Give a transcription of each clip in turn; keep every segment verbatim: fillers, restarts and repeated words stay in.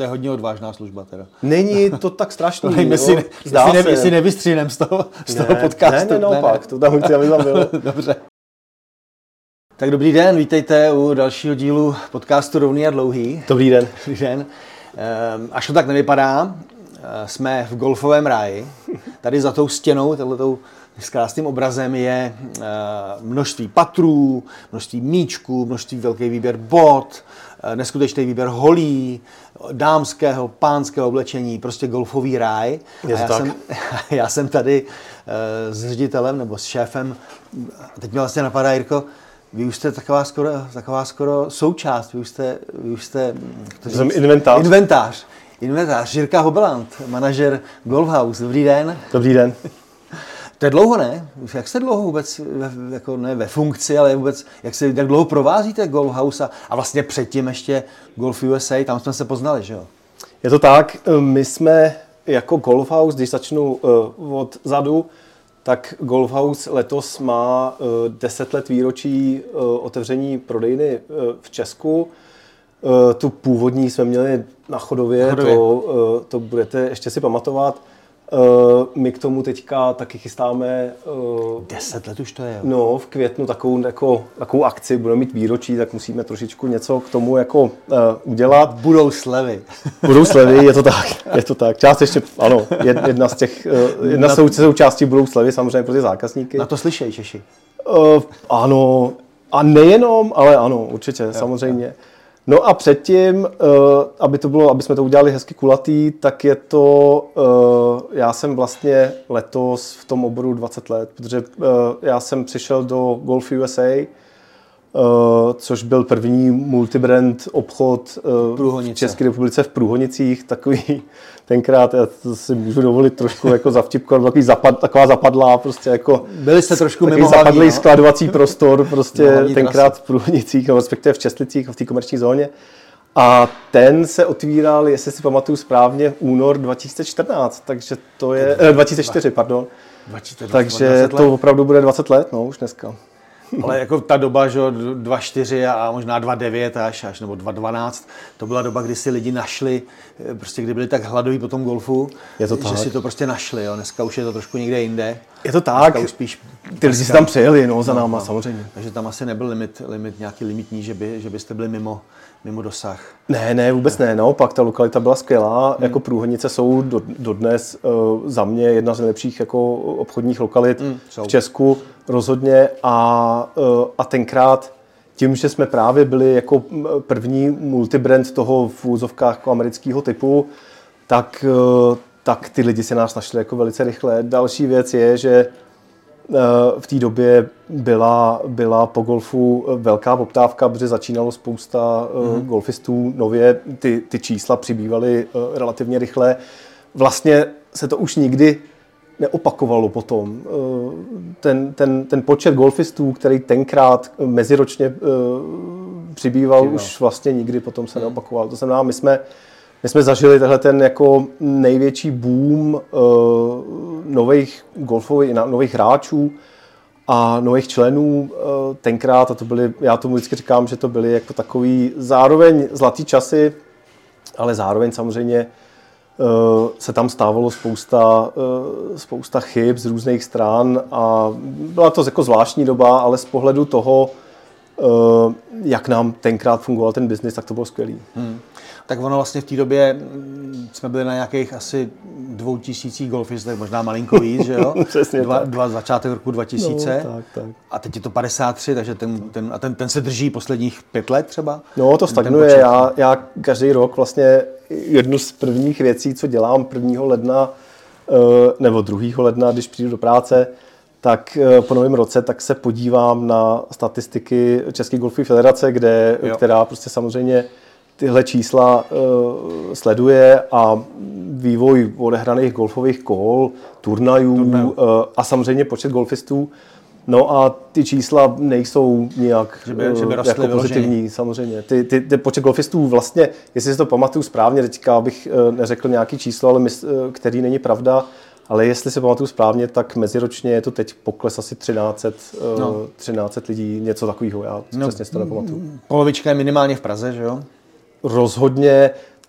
to je hodně odvážná služba teda. Není to tak strašný. Nevím, jestli, ne, jestli, ne, jestli nevystřínem z toho, z toho ne, podcastu. Ne, ne, naopak, to tam chci, aby tam bylo. Dobře. Tak dobrý den, vítejte u dalšího dílu podcastu Rovný a dlouhý. Dobrý den. Dobrý den. Až to tak nevypadá, jsme v golfovém ráji. Tady za tou stěnou, tato s krásným obrazem je množství patrů, množství míčků, množství velký výběr bot, neskutečný výběr holí, dámského, pánského oblečení, prostě golfový ráj. Je to a já, tak? jsem, já jsem tady s ředitelem nebo s šéfem, teď mě vlastně napadá, Jirko, vy už jste taková skoro, taková skoro součást, vy už jste, vy už jste jsem inventář. inventář. Inventář, Jirka Hobeland, manažer Golfhouse. Dobrý den. Dobrý den. To je dlouho, ne? Jak jste dlouho vůbec, ve, jako ne ve funkci, ale vůbec, jak, se, jak dlouho provázíte Golfhouse a, a vlastně předtím ještě Golf U S A, tam jsme se poznali, že jo? Je to tak, my jsme jako Golfhouse, když začnu uh, od zadu, tak Golfhouse letos má uh, deset let výročí uh, otevření prodejny uh, v Česku. Uh, tu původní jsme měli na Chodově, Chodově. To, uh, to budete ještě si pamatovat. Uh, my k tomu teďka taky chystáme... Uh, Deset let už to je, jo? No, v květnu takovou, jako, takovou akci, budeme mít výročí, tak musíme trošičku něco k tomu jako uh, udělat. Budou slevy. Budou slevy, je to tak, je to tak. Část ještě, ano, jedna z těch, uh, jedna z sou, součástí budou slevy samozřejmě pro ty zákazníky. Na to slyšejí Češi. Uh, ano, a nejenom, ale ano, určitě, jo, samozřejmě. Jo. No a předtím, aby to bylo, aby jsme to udělali hezky kulatý, tak je to, já jsem vlastně letos v tom oboru dvacet let, protože já jsem přišel do Golf U S A, což byl první multibrand obchod v České republice v Průhonicích, takový tenkrát, já to si můžu dovolit trošku jako zavtipkovat, takový zapad, taková zapadlá, prostě jako byli jste trošku takový mimo zapadlý hlavní, no? skladovací prostor, prostě tenkrát trasy. v Průhonicích, no, respektive v Čestlicích, v té komerční zóně. A ten se otvíral, jestli si pamatuju správně, únor dva tisíce čtrnáct, takže to je, eh, dva tisíce čtyři, pardon. dvacet, takže to opravdu bude dvacet let, no, už dneska. Ale jako ta doba, že dva čtyři a možná dva devět až, až nebo dva dvanáct, to byla doba, kdy si lidi našli, prostě kdy byli tak hladoví po tom golfu, je to že tak. si to prostě našli, jo. Dneska už je to trošku někde jinde. Je to tak, už spíš ty lidi si tam přijeli, no, za no, náma, no. samozřejmě. Takže tam asi nebyl limit, limit nějaký limitní, že, by, že byste byli mimo, mimo dosah. Ne, ne, vůbec ne, naopak, ta lokalita byla skvělá, hmm. jako Průhonice jsou do, dodnes uh, za mě jedna z nejlepších jako obchodních lokalit hmm, v Česku, rozhodně a, uh, a tenkrát tím, že jsme právě byli jako první multibrand toho v úzovkách jako amerického typu, tak, uh, tak ty lidi se nás našli jako velice rychle. Další věc je, že v té době byla, byla po golfu velká poptávka, protože začínalo spousta mm-hmm. golfistů nově, ty, ty čísla přibývaly relativně rychle. Vlastně se to už nikdy neopakovalo potom. Ten, ten, ten počet golfistů, který tenkrát meziročně přibýval, Přibýval. už vlastně nikdy potom se mm. neopakoval. To znamená, my jsme My jsme zažili tenhle ten jako největší boom uh, nových golfových, nových hráčů a nových členů uh, tenkrát, a to byly, já tomu vždycky říkám, že to byly jako takový zároveň zlatý časy, ale zároveň samozřejmě uh, se tam stávalo spousta, uh, spousta chyb z různých stran a byla to jako zvláštní doba, ale z pohledu toho, uh, jak nám tenkrát fungoval ten biznis, tak to bylo skvělý. Hmm. Tak ono vlastně v té době jsme byli na nějakých asi dvou tisících golfistech, možná malinko víc, že jo? Přesně dva, tak. Dva, začátek roku dva tisíce. No, tak, tak. A teď je to padesát tři, takže ten, ten, a ten, ten se drží posledních pět let třeba? No, to stagnuje. Já, já každý rok vlastně jednu z prvních věcí, co dělám prvního ledna nebo druhého ledna, když přijdu do práce, tak po novém roce tak se podívám na statistiky České golfové federace, kde, která prostě samozřejmě tyhle čísla uh, sleduje a vývoj odehraných golfových kol, turnajů, turnajů. Uh, a samozřejmě počet golfistů. No a ty čísla nejsou nějak že by, že by jako pozitivní, samozřejmě. Ty, ty, ty počet golfistů vlastně, jestli si to pamatuju správně, teďka bych uh, neřekl nějaký číslo, ale mys, uh, který není pravda, ale jestli si pamatuju správně, tak meziročně je to teď pokles asi třináct set, no. třináct set lidí, něco takového, já no, přesně si to nepamatuju. Polovička je minimálně v Praze, že jo? Rozhodně,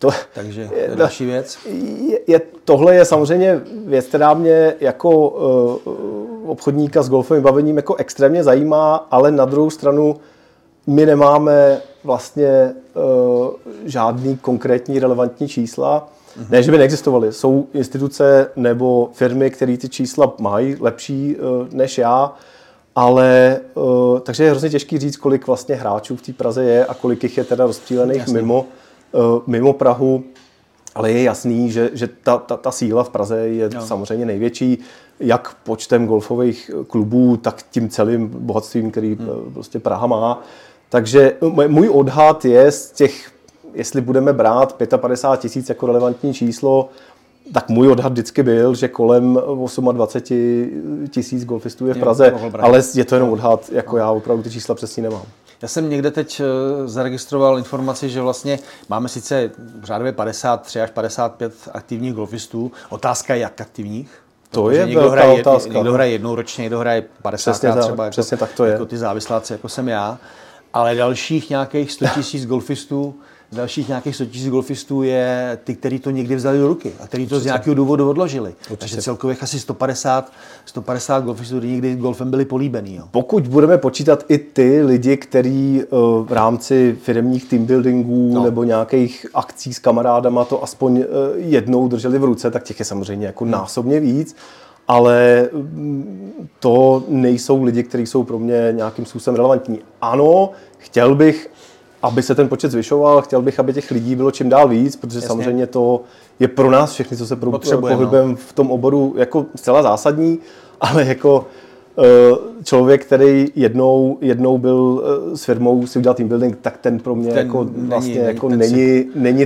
To, Takže to je další věc. Je, je, tohle je samozřejmě věc, která mě jako uh, obchodníka s golfovým bavením jako extrémně zajímá, ale na druhou stranu my nemáme vlastně uh, žádný konkrétní relevantní čísla. Mm-hmm. Ne, že by neexistovaly. Jsou instituce nebo firmy, které ty čísla mají lepší uh, než já, ale uh, takže je hrozně těžký říct, kolik vlastně hráčů v té Praze je a kolik jich je teda rozptýlených mimo, uh, mimo Prahu. Ale je jasný, že, že ta, ta, ta síla v Praze je no. samozřejmě největší, jak počtem golfových klubů, tak tím celým bohatstvím, který hmm. prostě Praha má. Takže můj odhad je z těch, jestli budeme brát padesát pět tisíc jako relevantní číslo, tak můj odhad vždycky byl, že kolem dvacet osm tisíc golfistů je v Praze, je, ale je to jenom odhad, jako já opravdu ty čísla přesně nemám. Já jsem někde teď zaregistroval informaci, že vlastně máme sice řádově padesát tři až padesát pět aktivních golfistů. Otázka je, jak aktivních. To je někdo velká hraje, otázka. Někdo hraje jednou ročně, někdo hraje padesátkrát třeba. Přesně jako, tak to je. Jako ty závisláci, jako jsem já. Ale dalších nějakých sto tisíc golfistů, dalších nějakých sto tisíc golfistů je ty, kteří to někdy vzali do ruky a kteří to z nějakého důvodu odložili. Určitě. Takže celkově asi sto padesát golfistů, kteří někdy golfem byli políbení. Jo. Pokud budeme počítat i ty lidi, kteří uh, v rámci firemních teambuildingů no. nebo nějakých akcí s kamarádama to aspoň uh, jednou drželi v ruce, tak těch je samozřejmě jako hmm. násobně víc. Ale to nejsou lidi, kteří jsou pro mě nějakým způsobem relevantní. Ano, chtěl bych, aby se ten počet zvyšoval, chtěl bych, aby těch lidí bylo čím dál víc, protože Jasně. samozřejmě to je pro nás všechny, co se pohybujeme no. v tom oboru, jako zcela zásadní, ale jako člověk, který jednou, jednou byl s firmou si udělal team building, tak ten pro mě ten jako není, vlastně není, jako není, si... není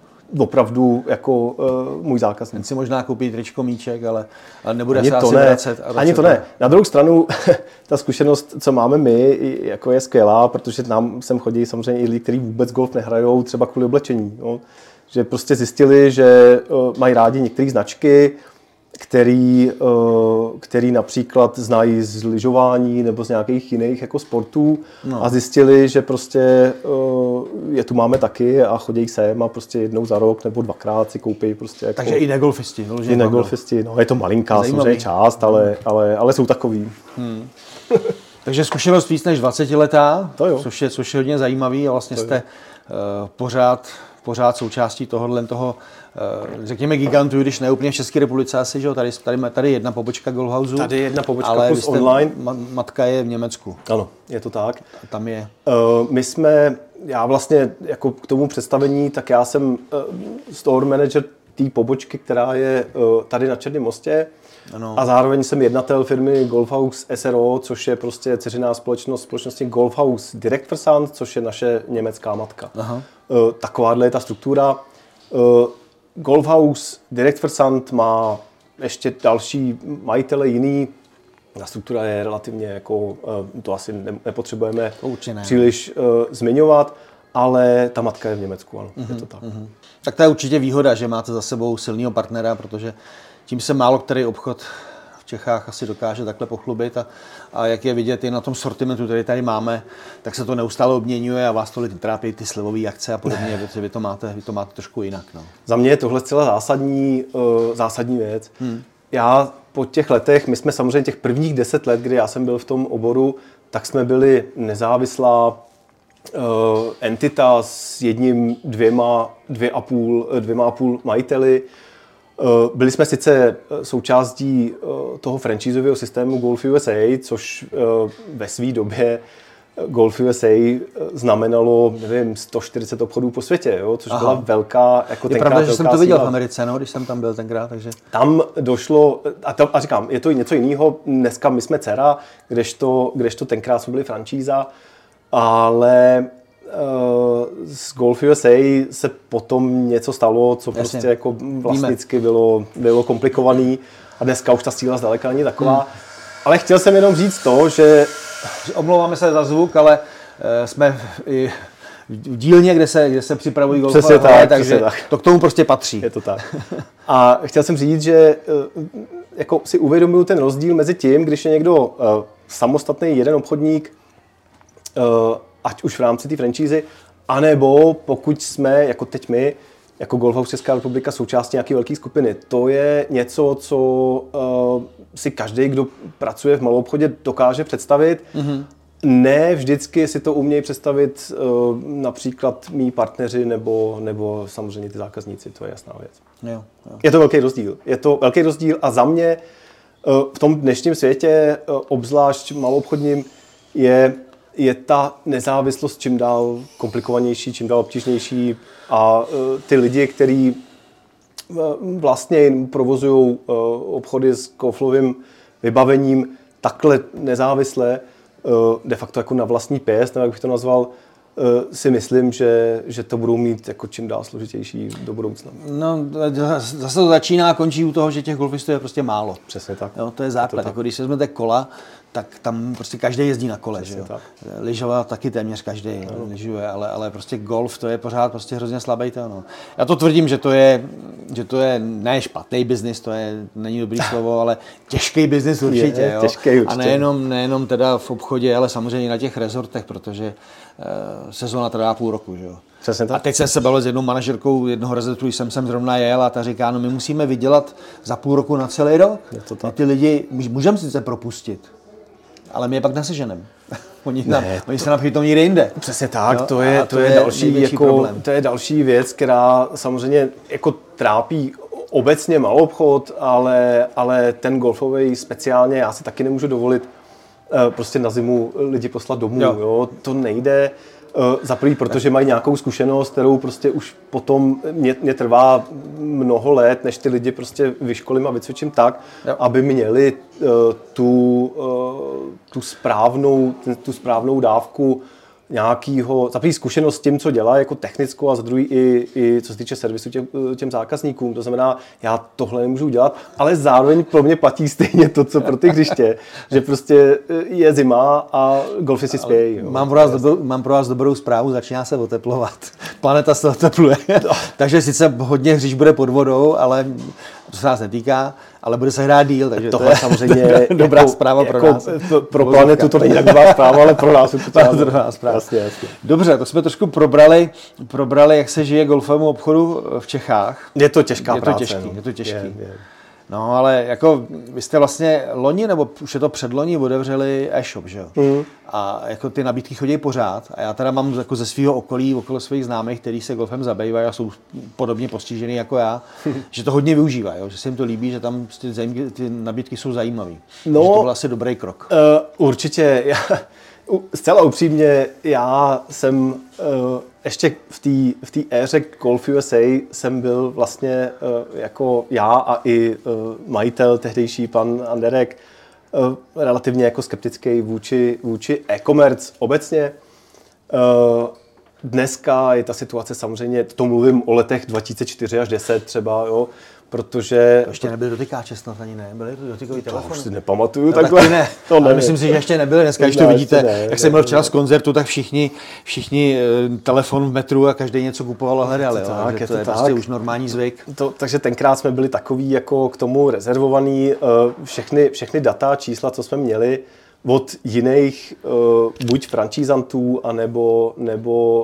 opravdu jako uh, můj zákazník. Ten si možná koupí tričko, míček, ale, ale nebude ani se to asi ne, vracet. A ani to ne. Na druhou stranu, ta zkušenost, co máme my, jako je skvělá, protože nám sem chodí samozřejmě i lidi, kteří vůbec golf nehrajou, třeba kvůli oblečení. No. Že prostě zjistili, že uh, mají rádi některé značky, který, uh, který například znají z lyžování nebo z nějakých jiných jako sportů no. a zjistili, že prostě uh, je tu máme taky a chodí sem a prostě jednou za rok nebo dvakrát si koupí prostě jako... Takže i negolfisti. I negolfisti, no je to malinká samozřejmě část, ale, ale, ale jsou takový. Hmm. Takže zkušenost víc než dvacetiletá, což je, což je hodně zajímavý a vlastně to jste uh, pořád, pořád součástí tohohle toho řekněme gigantu, když ne úplně v České republice asi, že jo, tady, tady, tady jedna pobočka Golfhausu. Tady jedna pobočka ale plus online. Ma, matka je v Německu. Ano, je to tak. A tam je. Uh, my jsme, já vlastně jako k tomu představení, tak já jsem uh, store manager té pobočky, která je uh, tady na Černém mostě. Ano. A zároveň jsem jednatel firmy Golfhaus S R O, což je prostě dceřiná společnost společnosti Golfhaus Direktversand, což je naše německá matka. Aha. Uh, takováhle je ta struktura. Uh, Golfhaus Direktversand má ještě další majitele jiný. Ta struktura je relativně jako, to asi nepotřebujeme ne. příliš uh, zmiňovat, ale ta matka je v Německu, ano, mm-hmm, je to tak. Mm-hmm. Tak to je určitě výhoda, že máte za sebou silného partnera, protože tím se málo který obchod v Čechách asi dokáže takhle pochlubit a, a jak je vidět i na tom sortimentu, který tady máme, tak se to neustále obměňuje a vás tolik trápí ty slevové akce a podobně, protože vy to máte, vy to máte trošku jinak. No. Za mě je tohle zcela zásadní, uh, zásadní věc. Hmm. Já po těch letech, my jsme samozřejmě těch prvních deset let, kdy já jsem byl v tom oboru, tak jsme byli nezávislá uh, entita s jedním, dvěma, dvě a půl, dvěma a půl majiteli. Byli jsme sice součástí toho franchiseového systému Golf U S A, což ve své době Golf U S A znamenalo, nevím, sto čtyřicet obchodů po světě, jo, což Aha. byla velká, jako je tenkrát pravda, že jsem to viděl síla. v Americe, no, když jsem tam byl tenkrát, takže... Tam došlo, a, to, a říkám, je to něco jiného, dneska my jsme dcera, kdežto, kdežto tenkrát jsme byli franšíza, ale z Golf U S A se potom něco stalo, co Jasně. prostě jako vlastnicky bylo, bylo komplikovaný a dneska už ta síla zdaleka není taková. Hmm. Ale chtěl jsem jenom říct to, že... Omlouváme se za zvuk, ale uh, jsme i v dílně, kde se, kde se připravují golfové hry, takže tak. to k tomu prostě patří. Je to tak. A chtěl jsem říct, že uh, jako si uvědomuju ten rozdíl mezi tím, když je někdo uh, samostatný jeden obchodník, uh, ať už v rámci té franšízy, anebo pokud jsme, jako teď my, jako Golfhouse Česká republika součástí nějaké velké skupiny. To je něco, co uh, si každý, kdo pracuje v maloobchodě, dokáže představit. Mm-hmm. Ne vždycky si to umějí představit uh, například mý partneři nebo, nebo samozřejmě ty zákazníci, to je jasná věc. Jo, jo. Je to velký rozdíl. Je to velký rozdíl a za mě uh, v tom dnešním světě, uh, obzvlášť maloobchodním, je, je ta nezávislost čím dál komplikovanější, čím dál obtížnější a uh, ty lidi, kteří uh, vlastně provozují uh, obchody s golfovým vybavením takhle nezávisle, de facto jako na vlastní pěst, nebo jak bych to nazval, si myslím, že, že to budou mít jako čím dál složitější do budoucna. No, zase to začíná a končí u toho, že těch golfistů je prostě málo. Přesně tak. Jo, to je základ. To jako když se vezmete kola, tak tam prostě každý jezdí na kole. Že jo? Lyžovat taky téměř každý no. lyžuje, ale, ale prostě golf to je pořád prostě hrozně slabý to. No. Já to tvrdím, že to je, že to je ne špatný biznis, to je, není dobrý slovo, ale těžký biznis určitě. Je, jo? Těžký určitě. A nejenom, nejenom teda v obchodě, ale samozřejmě na těch rezortech, protože uh, sezóna trvá půl roku. Že jo? A teď jsem se bavil s jednou manažerkou jednoho rezortu, když jsem sem zrovna jel a ta říká, no my musíme vydělat za půl roku na celý rok. My ty lidi můžeme sice propustit, ale my je pak naseženeme. Oni, tam, oni se nám chytou někde jinde. Přesně tak, jo? to je, to, to je, je další, jako, to je další věc, která samozřejmě jako trápí obecně maloobchod, ale, ale ten golfový speciálně, já si taky nemůžu dovolit prostě na zimu lidi poslat domů, jo. Jo? To nejde. Za prvý, protože mají nějakou zkušenost, kterou prostě už potom mě, mě trvá mnoho let, než ty lidi prostě vyškolím a vycvičím tak, jo. aby měli uh, tu, uh, tu, správnou, tu správnou dávku nějakého, za první zkušenost s tím, co dělá jako technickou a za druhý i, i co se týče servisu těm, těm zákazníkům. To znamená, já tohle nemůžu udělat, ale zároveň pro mě platí stejně to, co pro ty hřiště, že prostě je zima a golfy si spějí. Mám pro vás dobrou, mám pro vás dobrou zprávu, začíná se oteplovat. Planeta se otepluje. No. Takže sice hodně hřišť bude pod vodou, ale to se nás netýká, ale bude se hrát díl, takže tohle to je samozřejmě dobrá jako, zpráva pro jako nás. Pro planetu to není taková zpráva, ale pro nás je to ta druhá zpráva. Jasně, jasně. Dobře, to jsme trošku probrali, probrali, jak se žije golfovému obchodu v Čechách. Je to těžká je práce. To těžký, no. Je to těžký. Je, je. No, ale jako vy jste vlastně loni, nebo už je to předloni, otevřeli e-shop, že jo? Mm. A jako ty nabídky chodí pořád. A já teda mám jako ze svého okolí, okolo svých známých, kteří se golfem zabývají a jsou podobně postižený jako já, že to hodně využívají, že se jim to líbí, že tam ty, zajímky, ty nabídky jsou zajímavé. No, že to byl asi dobrý krok. Uh, určitě. Já, zcela upřímně, já jsem uh, ještě v té v té éře Golf U S A jsem byl vlastně uh, jako já a i uh, majitel tehdejší pan Anderek uh, relativně jako skeptický vůči, vůči e-commerce obecně. Uh, dneska je ta situace samozřejmě, to mluvím o letech dva tisíce čtyři až deset třeba, jo, protože... To ještě nebyly dotykáče snad ani ne, byly to dotykový telefony. To už si nepamatuju no, takhle. Ne. To ale myslím si, že ještě nebyly. Dneska, když to vidíte, ne, jak ne, jsem byl včera z koncertu, tak všichni, všichni telefon v metru a každý něco kupoval a hledali. Je to, tak, je to, to je tak. Prostě už normální zvyk. To, takže tenkrát jsme byli takový jako k tomu rezervovaný. Všechny, všechny data, čísla, co jsme měli, od jiných uh, buď franšízantů, anebo nebo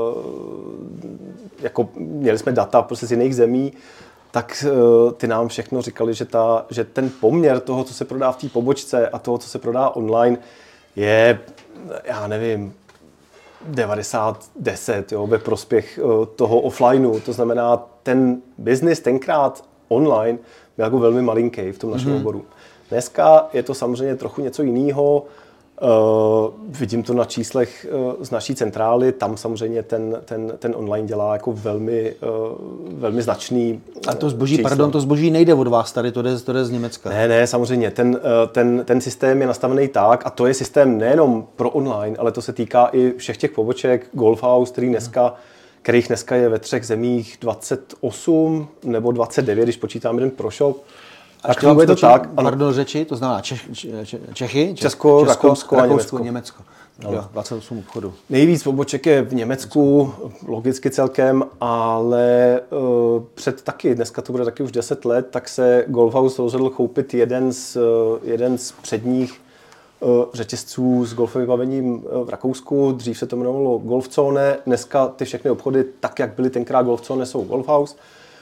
uh, jako měli jsme data prostě z jiných zemí, tak uh, ty nám všechno říkali, že, ta, že ten poměr toho, co se prodá v té pobočce a toho, co se prodá online, je, já nevím, devadesát deset, jo, ve prospěch uh, toho offlineu. To znamená, ten biznis tenkrát online byl jako velmi malinký v tom našem mm-hmm. oboru. Dneska je to samozřejmě trochu něco jiného. Uh, vidím to na číslech uh, z naší centrály, tam samozřejmě ten, ten, ten online dělá jako velmi, uh, velmi značný A to zboží, číslo. Pardon, to zboží nejde od vás tady, to jde, to jde z Německa. Ne, ne, samozřejmě, ten, uh, ten, ten systém je nastavený tak, a to je systém nejenom pro online, ale to se týká i všech těch poboček, Golfhouse, který dneska, kterých dneska je ve třech zemích dvacet osm nebo dvacet devět, když počítám jeden pro shop. A tak je to tak, pardon, řeči, to znamená Čech, Čechy, Česko, Česko Rakousko, Rakousko a Německo. Německo. Jo, dvacet osm obchodů. Nejvíc poboček je v Německu, logicky celkem, ale uh, před taky, dneska to bude taky už deset let, tak se Golfhouse rozhodl koupit jeden z, uh, jeden z předních řetězců s golfovým vybavením v Rakousku. Dřív se to jmenovalo Golfzone, dneska ty všechny obchody, tak jak byly tenkrát Golfzone, jsou Golfhouse.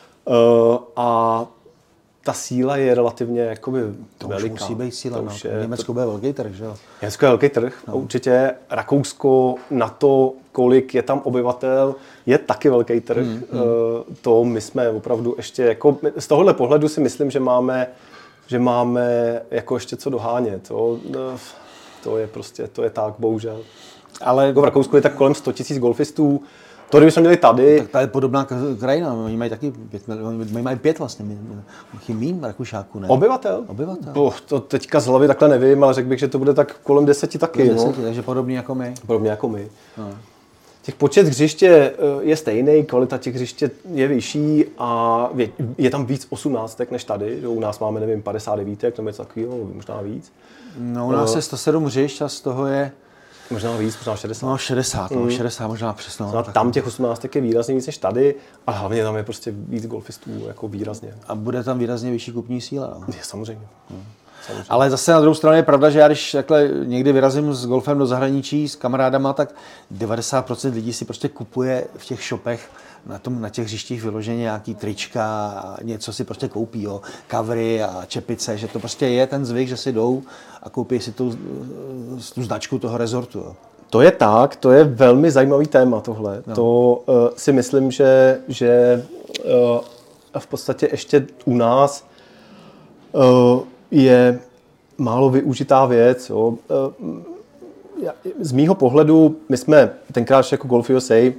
A ta síla je relativně jakoby to veliká. Už musí být síla, to no. už je, Německo bude velký trh, že jo? Německo je velký trh, no. Určitě. Rakousko na to, kolik je tam obyvatel, je taky velký trh. Hmm, hmm. To my jsme opravdu ještě, jako, z tohohle pohledu si myslím, že máme, že máme jako ještě co dohánět. To, to je prostě, to je tak, bohužel. Ale jako v Rakousku je tak kolem sto tisíc golfistů. To, kdybychom měli tady... Tak to je podobná krajina, oni mají taky pět, oni mají pět vlastně, míň Rakušáků, ne? Obyvatel? Obyvatel. Oh, to teďka z hlavy takhle nevím, ale řekl bych, že to bude tak kolem deseti taky. Deseti, no. Takže podobný jako my. Podobně jako my. No. Těch počet hřiště je stejný, kvalita těch hřiště je vyšší a je tam víc osmnáctek než tady. U nás máme, nevím, padesát devět, nebo něco takového, možná víc. No, u nás je sto sedm hřišť a z toho je... Možná víc, možná šedesát. No šedesát, no, mm. šedesát možná přesně. No, tam těch osmnáctek je výrazně víc než tady, a hlavně tam je prostě víc golfistů, jako výrazně. A bude tam výrazně vyšší kupní síla. No. Je, samozřejmě. No. samozřejmě. Ale zase na druhou stranu je pravda, že já když takhle někdy vyrazím s golfem do zahraničí s kamarádama, tak devadesát procent lidí si prostě kupuje v těch shopech na, tom, na těch hřištích vyloženě nějaký trička a něco si prostě koupí, jo, covery a čepice, že to prostě je ten zvyk, že si jdou a koupí si tu, tu značku toho rezortu. Jo. To je tak, to je velmi zajímavý téma tohle. No. To uh, si myslím, že, že uh, v podstatě ještě u nás uh, je málo využitá věc. Jo. Uh, z mýho pohledu, my jsme tenkrát jako Golf U S A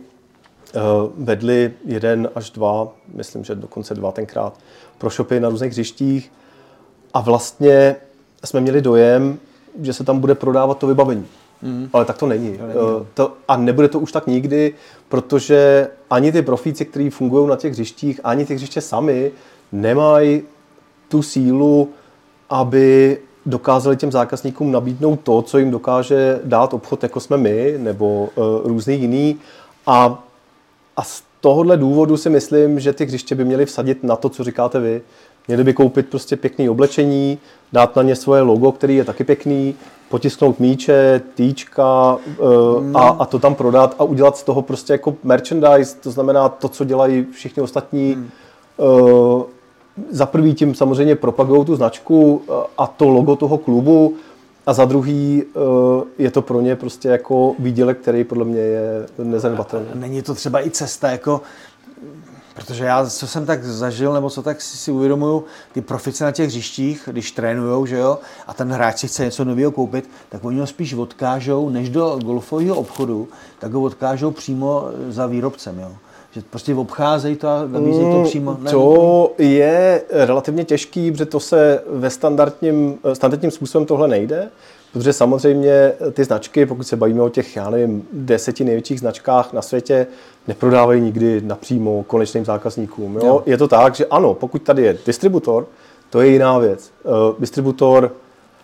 vedli jeden až dva, myslím, že dokonce dva tenkrát, pro shopy na různých hřištích a vlastně jsme měli dojem, že se tam bude prodávat to vybavení. Mm. Ale tak to není. To není. To, a nebude to už tak nikdy, protože ani ty profíci, kteří fungují na těch hřištích, ani ty hřiště sami nemají tu sílu, aby dokázali těm zákazníkům nabídnout to, co jim dokáže dát obchod, jako jsme my, nebo uh, různý jiný. A A z tohohle důvodu si myslím, že ty hřiště by měly vsadit na to, co říkáte vy. Měli by koupit prostě pěkné oblečení, dát na ně svoje logo, který je taky pěkný, potisknout míče, týčka uh, a, a to tam prodat a udělat z toho prostě jako merchandise, to znamená to, co dělají všichni ostatní. Hmm. Uh, za prvý tím samozřejmě propagují tu značku a to logo toho klubu, a za druhý je to pro ně prostě jako výdělek, který podle mě je nezanedbatelný. Není to třeba i cesta, jako, protože já, co jsem tak zažil, nebo co tak si, si uvědomuju, ty profici na těch hřištích, když trénujou, že jo, a ten hráč si chce něco nového koupit, tak oni ho spíš odkážou, než do golfového obchodu, tak ho odkážou přímo za výrobcem, jo. Že prostě obcházejí to a nabízejí to přímo. Ne? To je relativně těžký, protože to se ve standardním, standardním způsobem tohle nejde, protože samozřejmě ty značky, pokud se bavíme o těch, já nevím, deseti největších značkách na světě, neprodávají nikdy napřímo konečným zákazníkům. Jo? Jo. Je to tak, že ano, pokud tady je distributor, to je jiná věc. Uh, distributor,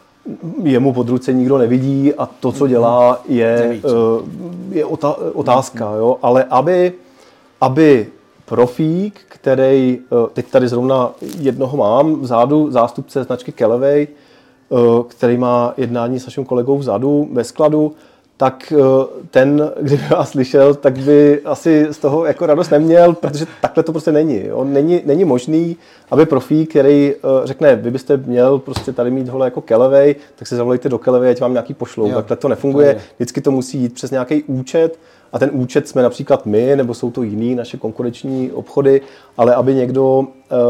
jemu pod ruce nikdo nevidí a to, co dělá, je, uh, je otázka. Jo? Ale aby aby profík, který, teď tady zrovna jednoho mám vzadu, zástupce značky Callaway, který má jednání s naším kolegou vzadu ve skladu, tak ten, kdyby vás slyšel, tak by asi z toho jako radost neměl, protože takhle to prostě není. Jo. Není, není možný, aby profík, který řekne, vy byste měl prostě tady mít hole jako Callaway, tak se zavolejte do Callaway, ať vám nějaký pošlou. Jo. Takhle to nefunguje. To vždycky to musí jít přes nějaký účet, a ten účet jsme například my, nebo jsou to jiný naše konkurenční obchody, ale aby někdo uh,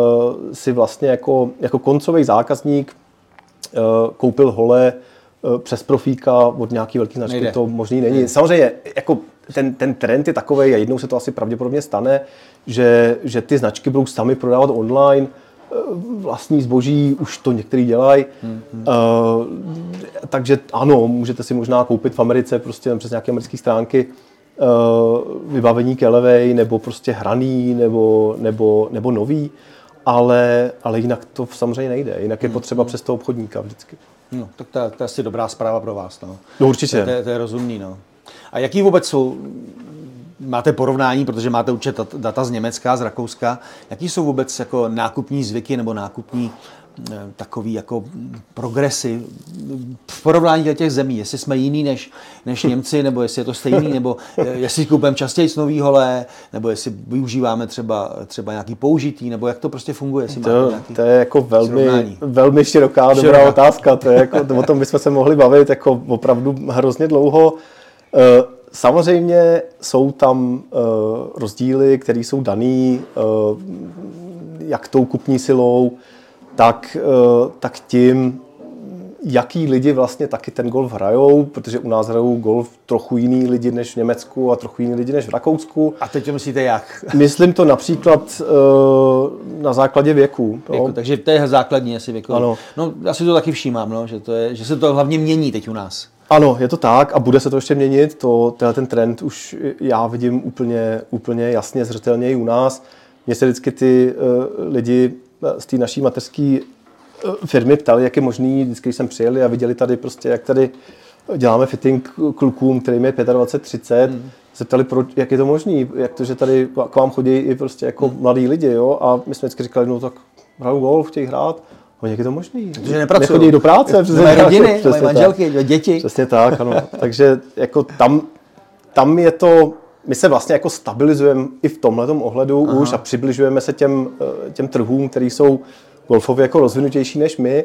si vlastně jako, jako koncový zákazník uh, koupil hole uh, přes profíka od nějaký velký značky, nejde. To možný není. Nejde. Samozřejmě jako ten, ten trend je takovej, a jednou se to asi pravděpodobně stane, že, že ty značky budou sami prodávat online, vlastní zboží, už to některý dělají. Hmm, hmm. Uh, takže ano, můžete si možná koupit v Americe prostě přes nějaké americké stránky uh, vybavení Callaway, nebo prostě hraný, nebo, nebo, nebo nový, ale, ale jinak to samozřejmě nejde. Jinak je potřeba hmm. přes toho obchodníka vždycky. No, tak to, to je asi dobrá zpráva pro vás. No, no určitě. To, to, to je rozumný. No. A jaký vůbec jsou, máte porovnání, protože máte určitě data z Německa, z Rakouska, jaký jsou vůbec jako nákupní zvyky nebo nákupní takový jako progresy v porovnání těch zemí, jestli jsme jiný než, než Němci, nebo jestli je to stejný, nebo jestli koupíme častěji nový hole, nebo jestli využíváme třeba, třeba nějaký použitý, nebo jak to prostě funguje. Jestli to, to je jako velmi, velmi široká, dobrá široká. otázka, to je jako, o tom bychom se mohli bavit jako opravdu hrozně dlouho. Samozřejmě jsou tam rozdíly, které jsou daný jak tou kupní silou, tak, tak tím, jaký lidi vlastně taky ten golf hrajou, protože u nás hrajou golf trochu jiný lidi než v Německu a trochu jiný lidi než v Rakousku. A teď to myslíte jak? Myslím to například na základě věku. věku takže to je základní asi věku. Ano. No, já si to taky všímám, no, že, to je, že se to hlavně mění teď u nás. Ano, je to tak a bude se to ještě měnit. To, tenhle ten trend už já vidím úplně, úplně jasně, zřetelně i u nás. Mně se vždycky ty uh, lidi z té naší mateřské firmy ptali, jak je možný, vždycky jsem přijeli a viděli tady prostě, jak tady děláme fitting klukům, kterým je dvacet pět třicet, hmm. se ptali, proč, jak je to možný, jak to, že tady k vám chodí i prostě jako hmm. mladí lidi, jo, a my jsme vždycky říkali, no tak hrajou golf, chtějí hrát, a jak je to možný? Protože nepracují. Nechodí do práce. Mají rodiny, mají manželky, tak. děti. Přesně tak, ano. Takže jako tam, tam je to, my se vlastně jako stabilizujeme i v tomhletom ohledu Aha. už a přibližujeme se těm, těm trhům, který jsou golfově jako rozvinutější než my,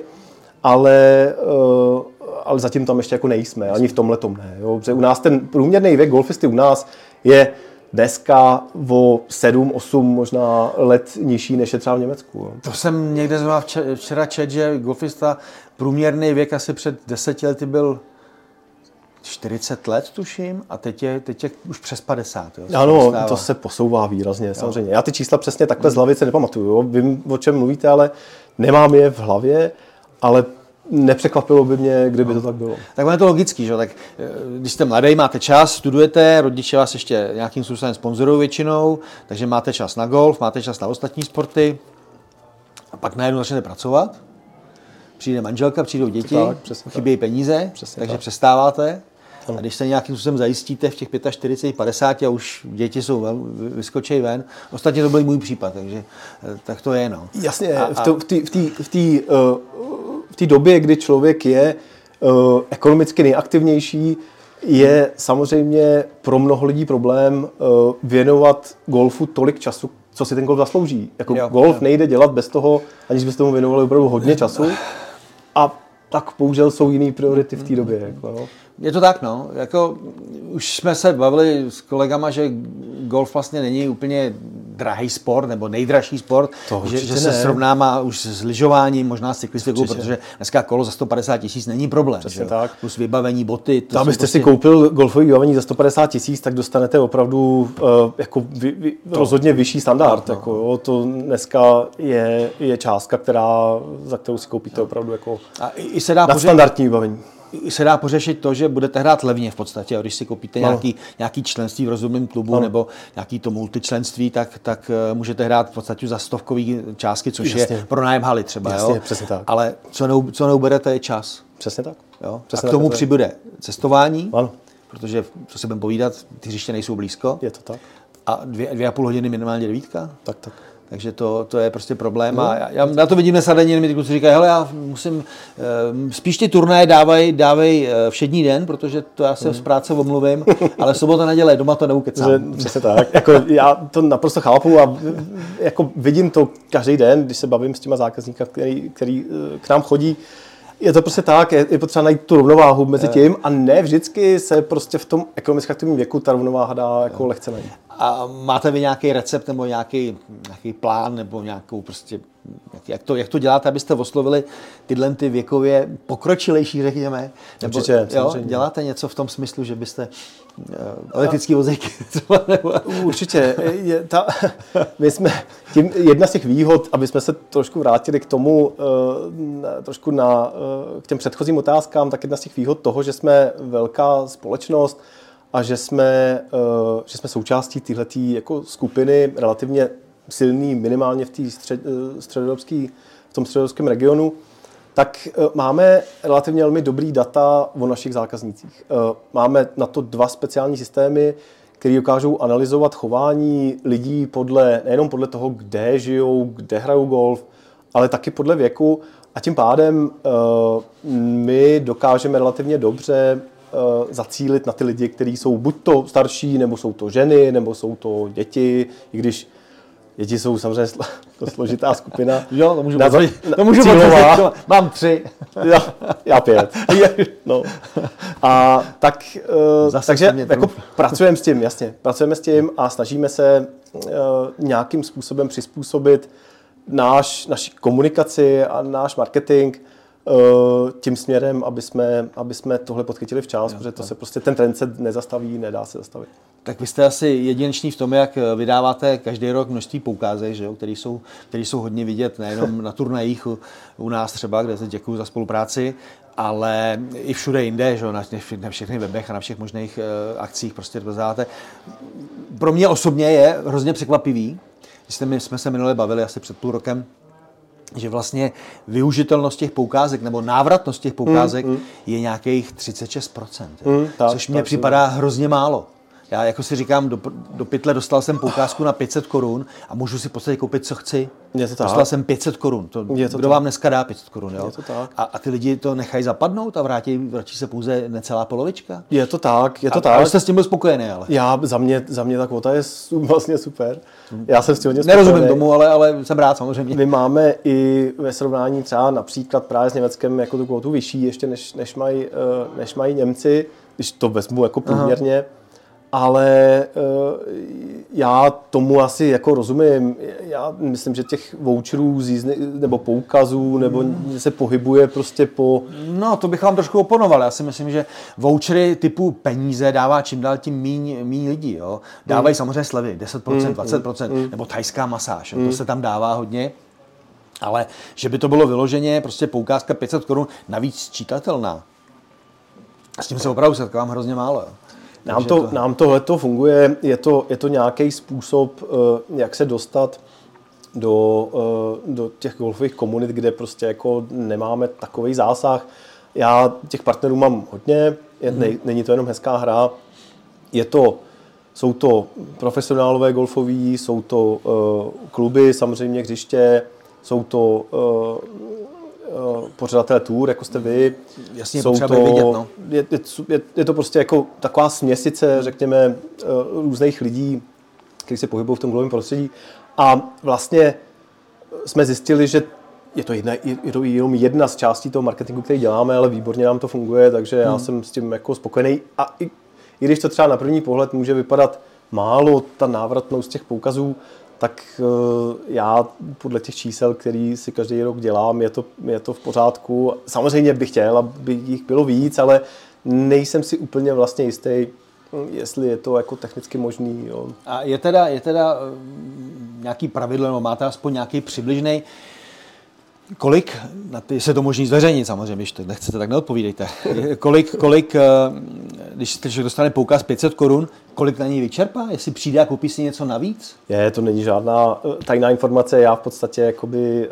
ale, ale zatím tam ještě jako nejsme, ani v tomhletom ne. Jo? Protože u nás ten průměrný věk golfisty u nás je dneska o sedm, osm možná let nižší, než je třeba v Německu. Jo? To jsem někde zrovna včera čet, že golfista průměrný věk asi před deseti lety byl čtyřicet let, tuším, a teď je, teď je už přes padesát. Jo, ano, dostává. To se posouvá výrazně, jo. Samozřejmě. Já ty čísla přesně takhle z hlavy se nepamatuju. Jo. Vím, o čem mluvíte, ale nemám je v hlavě, ale nepřekvapilo by mě, kdyby no. to tak bylo. Tak je to logický, že? Tak když jste mladý, máte čas, studujete, rodiče vás ještě nějakým způsobem sponzorují většinou, takže máte čas na golf, máte čas na ostatní sporty, a pak najednou začnete pracovat. Přijde manželka, přijdou děti, tak, chybějí peníze, přesně takže tak. přestáváte. Ano. A když se nějakým způsobem zajistíte v těch čtyřicet pět, padesát a už děti jsou ven, vyskočí ven. Ostatně to byl můj případ, takže tak to je. No. Jasně, a, a... v té době, kdy člověk je uh, ekonomicky nejaktivnější, je samozřejmě pro mnoho lidí problém uh, věnovat golfu tolik času, co si ten golf zaslouží. Jako jo, golf jo. nejde dělat bez toho, aniž byste tomu věnovali opravdu hodně času. A tak bohužel jsou jiné priority v té době. Jako, no. Je to tak, no. Jako, už jsme se bavili s kolegama, že golf vlastně není úplně drahý sport, nebo nejdražší sport, že, že se srovnává už s lyžováním, možná s cyklistikou, protože dneska kolo za sto padesát tisíc není problém. Že? Tak. Plus vybavení, boty. To abyste prostě... si koupil golfový vybavení za sto padesát tisíc, tak dostanete opravdu uh, jako vy, vy, rozhodně vyšší standard. No, no. Jako, jo, to dneska je, je částka, která, za kterou si koupíte no. opravdu jako a i se dá nadstandardní vybavení. Se dá pořešit to, že budete hrát levně v podstatě. A když si koupíte no. nějaký, nějaký členství v rozumném klubu no. nebo nějaký to multičlenství, tak, tak můžete hrát v podstatě za stovkový částky, což Jasně. je pro nájem haly třeba. Jasně, jo? Přesně tak. Ale co, ne, co neuberete je čas. Přesně tak. Jo? Přesně a k tomu tak, přibude cestování, ano. protože, co si budeme povídat, ty hřiště nejsou blízko. Je to tak. A dvě, dvě a půl hodiny minimálně devítka. Tak, tak. Takže to, to je prostě problém. No. A já, já na to vidím dnes a denně, mi ty kluci říkají, hele, já musím, spíš ty turnaje dávej, dávej všední den, protože to já se mm. z práce omluvím, ale sobota, neděle, doma to neukecám. Přesně tak. Jako, já to naprosto chápu a jako vidím to každý den, když se bavím s těma zákazníky, který, který k nám chodí. Je to prostě tak, je, je potřeba najít tu rovnováhu mezi tím a ne vždycky se prostě v tom ekonomicky aktivním věku ta rovnováha dá jako lehce najít. A máte vy nějaký recept nebo nějaký, nějaký plán nebo nějakou prostě, jak to, jak to děláte, abyste oslovili tyhle ty věkově pokročilejší, řekněme? Nebo, Určitě, jo, děláte něco v tom smyslu, že byste uh, elektrický vozíky třeba nebo... Určitě. Je ta, my jsme, tím, jedna z těch výhod, aby jsme se trošku vrátili k tomu, uh, trošku na, uh, k těm předchozím otázkám, tak jedna z těch výhod toho, že jsme velká společnost, a že jsme, uh, že jsme součástí téhleté jako skupiny relativně silný, minimálně v, tý střed, uh, středoevropský, v tom středoevropském regionu, tak uh, máme relativně velmi dobrý data o našich zákaznících. Uh, máme na to dva speciální systémy, které dokážou analyzovat chování lidí podle, nejenom podle toho, kde žijou, kde hrajou golf, ale taky podle věku. A tím pádem uh, my dokážeme relativně dobře uh, zacílit na ty lidi, kteří jsou buď to starší, nebo jsou to ženy, nebo jsou to děti, i když děti jsou samozřejmě slo, to složitá skupina. Jo, to můžu Na, potvrdit. na, To můžu potvrdit. Mám tři. Já, já pět. No. A tak, uh, takže jako pracujeme s tím, jasně. Pracujeme s tím a snažíme se uh, nějakým způsobem přizpůsobit náš, naši komunikaci a náš marketing uh, tím směrem, aby jsme, aby jsme tohle podchytili včas, jo, protože to se prostě ten trend se nezastaví, nedá se zastavit. Tak vy jste asi jedineční v tom, jak vydáváte každý rok množství poukázek, že jo, který jsou, který jsou hodně vidět nejenom na turnajích u, u nás třeba, kde se děkuju za spolupráci, ale i všude jinde, že jo, na, na všech webech a na všech možných uh, akcích prostě rozdáváte. Pro mě osobně je hrozně překvapivý, když my jsme se minule bavili asi před půl rokem, že vlastně využitelnost těch poukázek nebo návratnost těch poukázek mm, mm. je nějakých třicet šest procent, mm, tak, což mně připadá tak. hrozně málo. Já jako si říkám, do, do pytle dostal jsem poukázku na pět set korun a můžu si v podstatě koupit, co chci. Je to tak. Dostal jsem pět set korun. To, to kdo tak. vám dneska dá pět set korun? Jo? Je to tak. A, a ty lidi to nechají zapadnout a vrátí, vrátí se pouze necelá polovička? Je to tak, je to a, tak. Ale jste s tím byl spokojený, ale? Já, za mě, za mě ta kvota je vlastně super. Já jsem s tím hodně spokojený. Nerozumím tomu, ale, ale jsem rád samozřejmě. My máme i ve srovnání třeba například právě s Německem jako tu kvotu vyšší ještě než, než, mají, než mají Němci, když to vezmu jako průměrně. Aha. Ale uh, já tomu asi jako rozumím. Já myslím, že těch voucherů nebo poukazů nebo se pohybuje prostě po... No, to bych vám trošku oponoval. Já si myslím, že vouchery typu peníze dává čím dál tím míň, míň lidí. Jo? Dávají mm. samozřejmě slevy, deset procent, dvacet procent, mm. nebo thajská masáž. Mm. To se tam dává hodně. Ale že by to bylo vyloženě prostě poukázka pět set korun, navíc čítatelná. S tím se opravdu setkávám hrozně málo. Jo? Nám, to, to... nám tohleto funguje, je to, je to nějaký způsob, jak se dostat do, do těch golfových komunit, kde prostě jako nemáme takový zásah. Já těch partnerů mám hodně, je, ne, není to jenom hezká hra, je to, jsou to profesionálové golfoví, jsou to uh, kluby, samozřejmě hřiště, jsou to uh, pořadatelé tour, jako jste vy. Jasně, jsou to, vidět, no. je, je, je to prostě jako taková směsice, řekněme, různých lidí, kteří se pohybují v tom golfovém prostředí. A vlastně jsme zjistili, že je to, jedna, je to jenom jedna z částí toho marketingu, který děláme, ale výborně nám to funguje, takže hmm. já jsem s tím jako spokojený. A i, i když to třeba na první pohled může vypadat málo, ta návratnost těch poukazů, tak uh, já podle těch čísel, který si každý rok dělám, je to, je to v pořádku. Samozřejmě bych chtěl, aby jich bylo víc, ale nejsem si úplně vlastně jistý, jestli je to jako technicky možný. Jo. A je teda, je teda nějaký pravidlo, nebo máte aspoň nějaký přibližnej, kolik, na ty, se to možný zveřejnit samozřejmě, když to nechcete, tak neodpovídejte. Kolik, kolik, když člověk dostane poukaz pět set korun, kolik na něj vyčerpá? Jestli přijde a koupí si něco navíc? Je, to není žádná tajná informace, já v podstatě jakoby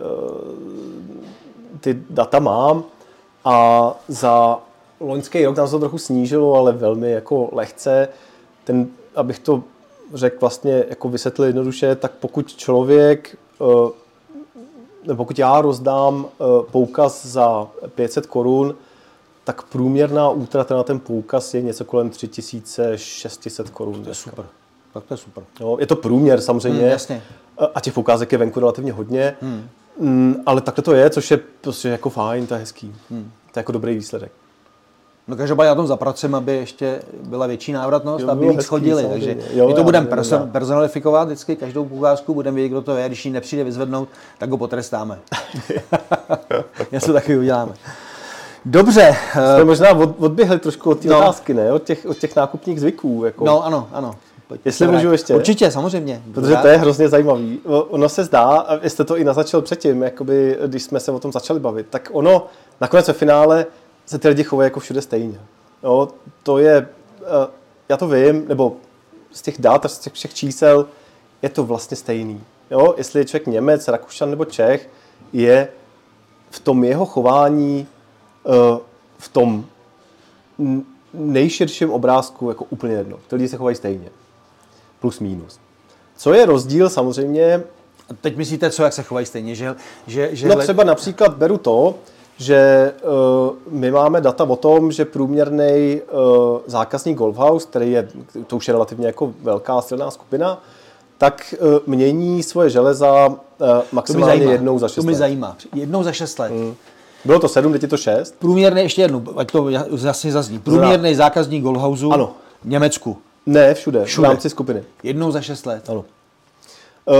ty data mám a za loňský rok tam se to trochu snížilo, ale velmi jako lehce. Ten, abych to řekl vlastně, jako vysvětlil jednoduše, tak pokud člověk pokud já rozdám poukaz za pět set korun, tak průměrná útrata na ten poukaz je něco kolem tři tisíce šest set korun. To je super. Tak to je super. No, je to průměr samozřejmě. Hmm, jasně. A těch poukázek je venku relativně hodně. Hmm. Ale takhle to je, což je prostě jako fajn, to je hezký. Hmm. To je jako dobrý výsledek. No každopádně na tom zapracujeme, aby ještě byla větší návratnost, jo, aby víc chodili. Takže jo, my to budeme person, personalifikovat vždycky, každou poukázku, budeme vědět, kdo to je, když ji nepřijde vyzvednout, tak ho potrestáme. Něco takový uděláme. Dobře. Jsme možná od, odběhli trošku od té no. otázky, ne? Od těch, od těch nákupních zvyků. Jako. No ano, ano. Pojďme Jestli můžu ještě? Určitě, samozřejmě. Protože to je hrozně zajímavý. Ono se zdá, a jste to i naznačil předtím, jakoby, když jsme se o tom začali bavit, tak ono nakonec ve finále se ty lidi chovají jako všude stejně. Jo, to je, já to vím, nebo z těch dat a z těch všech čísel je to vlastně stejný. Jo, jestli je člověk Němec, Rakušan nebo Čech, je v tom jeho chování, v tom nejširším obrázku jako úplně jedno. Ty lidi se chovají stejně. Plus, minus. Co je rozdíl samozřejmě, Teď myslíte, co, jak se chovají stejně? Že, že, že no třeba například beru to, že uh, my máme data o tom, že průměrný uh, zákazník Golfhouse, který je, to už je relativně jako velká silná skupina, tak uh, mění svoje železa uh, maximálně jednou za šest let. To mi zajímá. Jednou za šest let. Hmm. Bylo to sedm, teď je to šest. Průměrný, ještě jednou, ať to jasně zazní. Průměrný zákazník Golfhouse v Německu. Ne, všude, všude, v rámci skupiny. Jednou za šest let. Ano. Uh,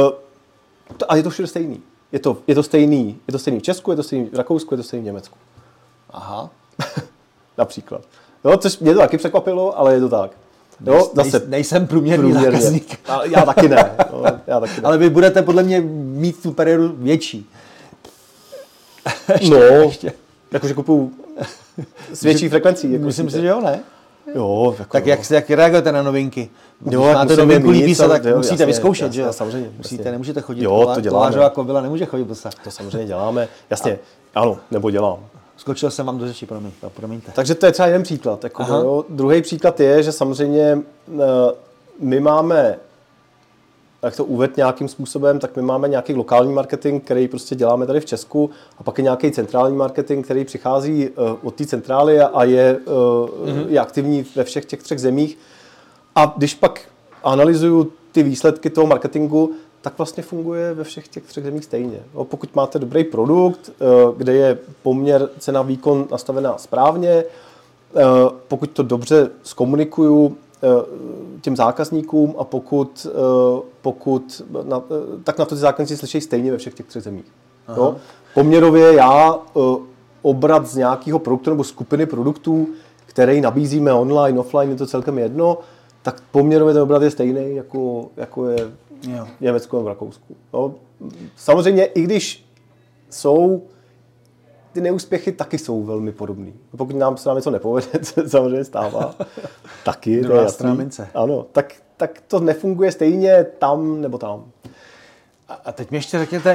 a je to všude stejný. Je to, je to stejný. Je to stejný v Česku, je to stejný v Rakousku, je to stejný v Německu. Aha. Například. No, což mě to taky překvapilo, ale je to tak. Jo, zase Nej, nejsem průměrný průměrně. zákazník. A já taky ne. No, já taky ne. Ale vy budete podle mě mít tu periódu větší. ještě, no, ještě. Jakože kupuju s větší frekvencí. Jako myslím si, že jo, ne? Jo, jako tak jak, jak reagujete na novinky? Když jo, máte novinku, líbí se, tak jo, musíte jasně, vyzkoušet, jasně, že jo? Samozřejmě. Musíte, jasně. nemůžete chodit. Jo, to děláme. Kolářová kobila nemůže chodit bosa. To samozřejmě děláme. Jasně, a... ano, nebo dělám. Skočil jsem vám do řeči, promiň, promiňte. Takže to je třeba jeden příklad. Jako, jo. Druhý příklad je, že samozřejmě my máme, jak to uvedl nějakým způsobem, tak my máme nějaký lokální marketing, který prostě děláme tady v Česku, a pak je nějaký centrální marketing, který přichází od té centrály a je, mm-hmm. je aktivní ve všech těch třech zemích. A když pak analyzuju ty výsledky toho marketingu, tak vlastně funguje ve všech těch třech zemích stejně. No, pokud máte dobrý produkt, kde je poměr cena výkon nastavená správně, pokud to dobře zkomunikuju těm zákazníkům a pokud, pokud na, tak na to ty zákazníci slyší stejně ve všech těch třech zemích. No, poměrově já obrat z nějakého produktu nebo skupiny produktů, který nabízíme online, offline, je to celkem jedno, tak poměrově ten obrat je stejný, jako, jako je v Německu a v Rakousku. No, samozřejmě, i když jsou ty neúspěchy, taky jsou velmi podobný. Pokud nám se nám něco nepovede, co samozřejmě stává, taky. Druhá strana mince. Ano, tak, tak to nefunguje stejně tam nebo tam. A teď mi ještě řekněte,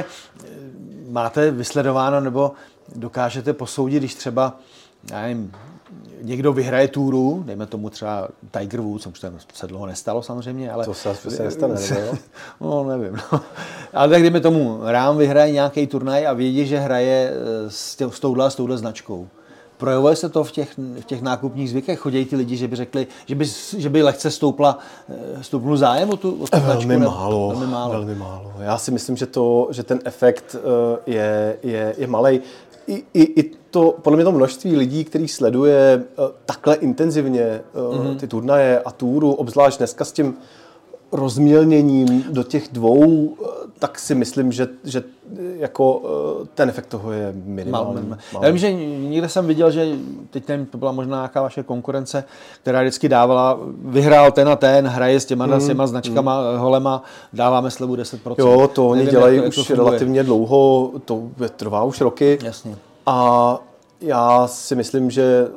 máte vysledováno nebo dokážete posoudit, když třeba, já nevím, někdo vyhraje túru, dejme tomu třeba Tiger Woods, už se dlouho nestalo samozřejmě, ale... To se asi nestane, nebo? No, nevím. No. Ale tak dejme tomu, Rám vyhraje nějaký turnaj a vědí, že hraje s, tě, s touhle a s touhle značkou. Projevuje se to v těch, v těch nákupních zvykech? Chodí ty lidi, že by řekli, že by, že by lehce stoupla, stoupnul zájem o tu, o tu značku? Velmi málo, velmi málo. Velmi málo. Já si myslím, že, to, že ten efekt je, je, je malej. I, i, I to, podle mě to množství lidí, který sleduje uh, takhle intenzivně uh, mm-hmm. ty turnaje a túru, obzvlášť dneska s tím rozmělněním do těch dvou, uh, tak si myslím, že, že jako, uh, ten efekt toho je minimální. Mal, mal. Já vím, že někde jsem viděl, že teď nevím, to byla možná nějaká vaše konkurence, která vždycky dávala, vyhrál ten a ten, hraje s těma, mm, s těma značkama, mm. holema, dáváme slevu deset procent. Jo, to oni dělají jak, už jak relativně dlouho, to trvá už roky. Jasně. A já si myslím, že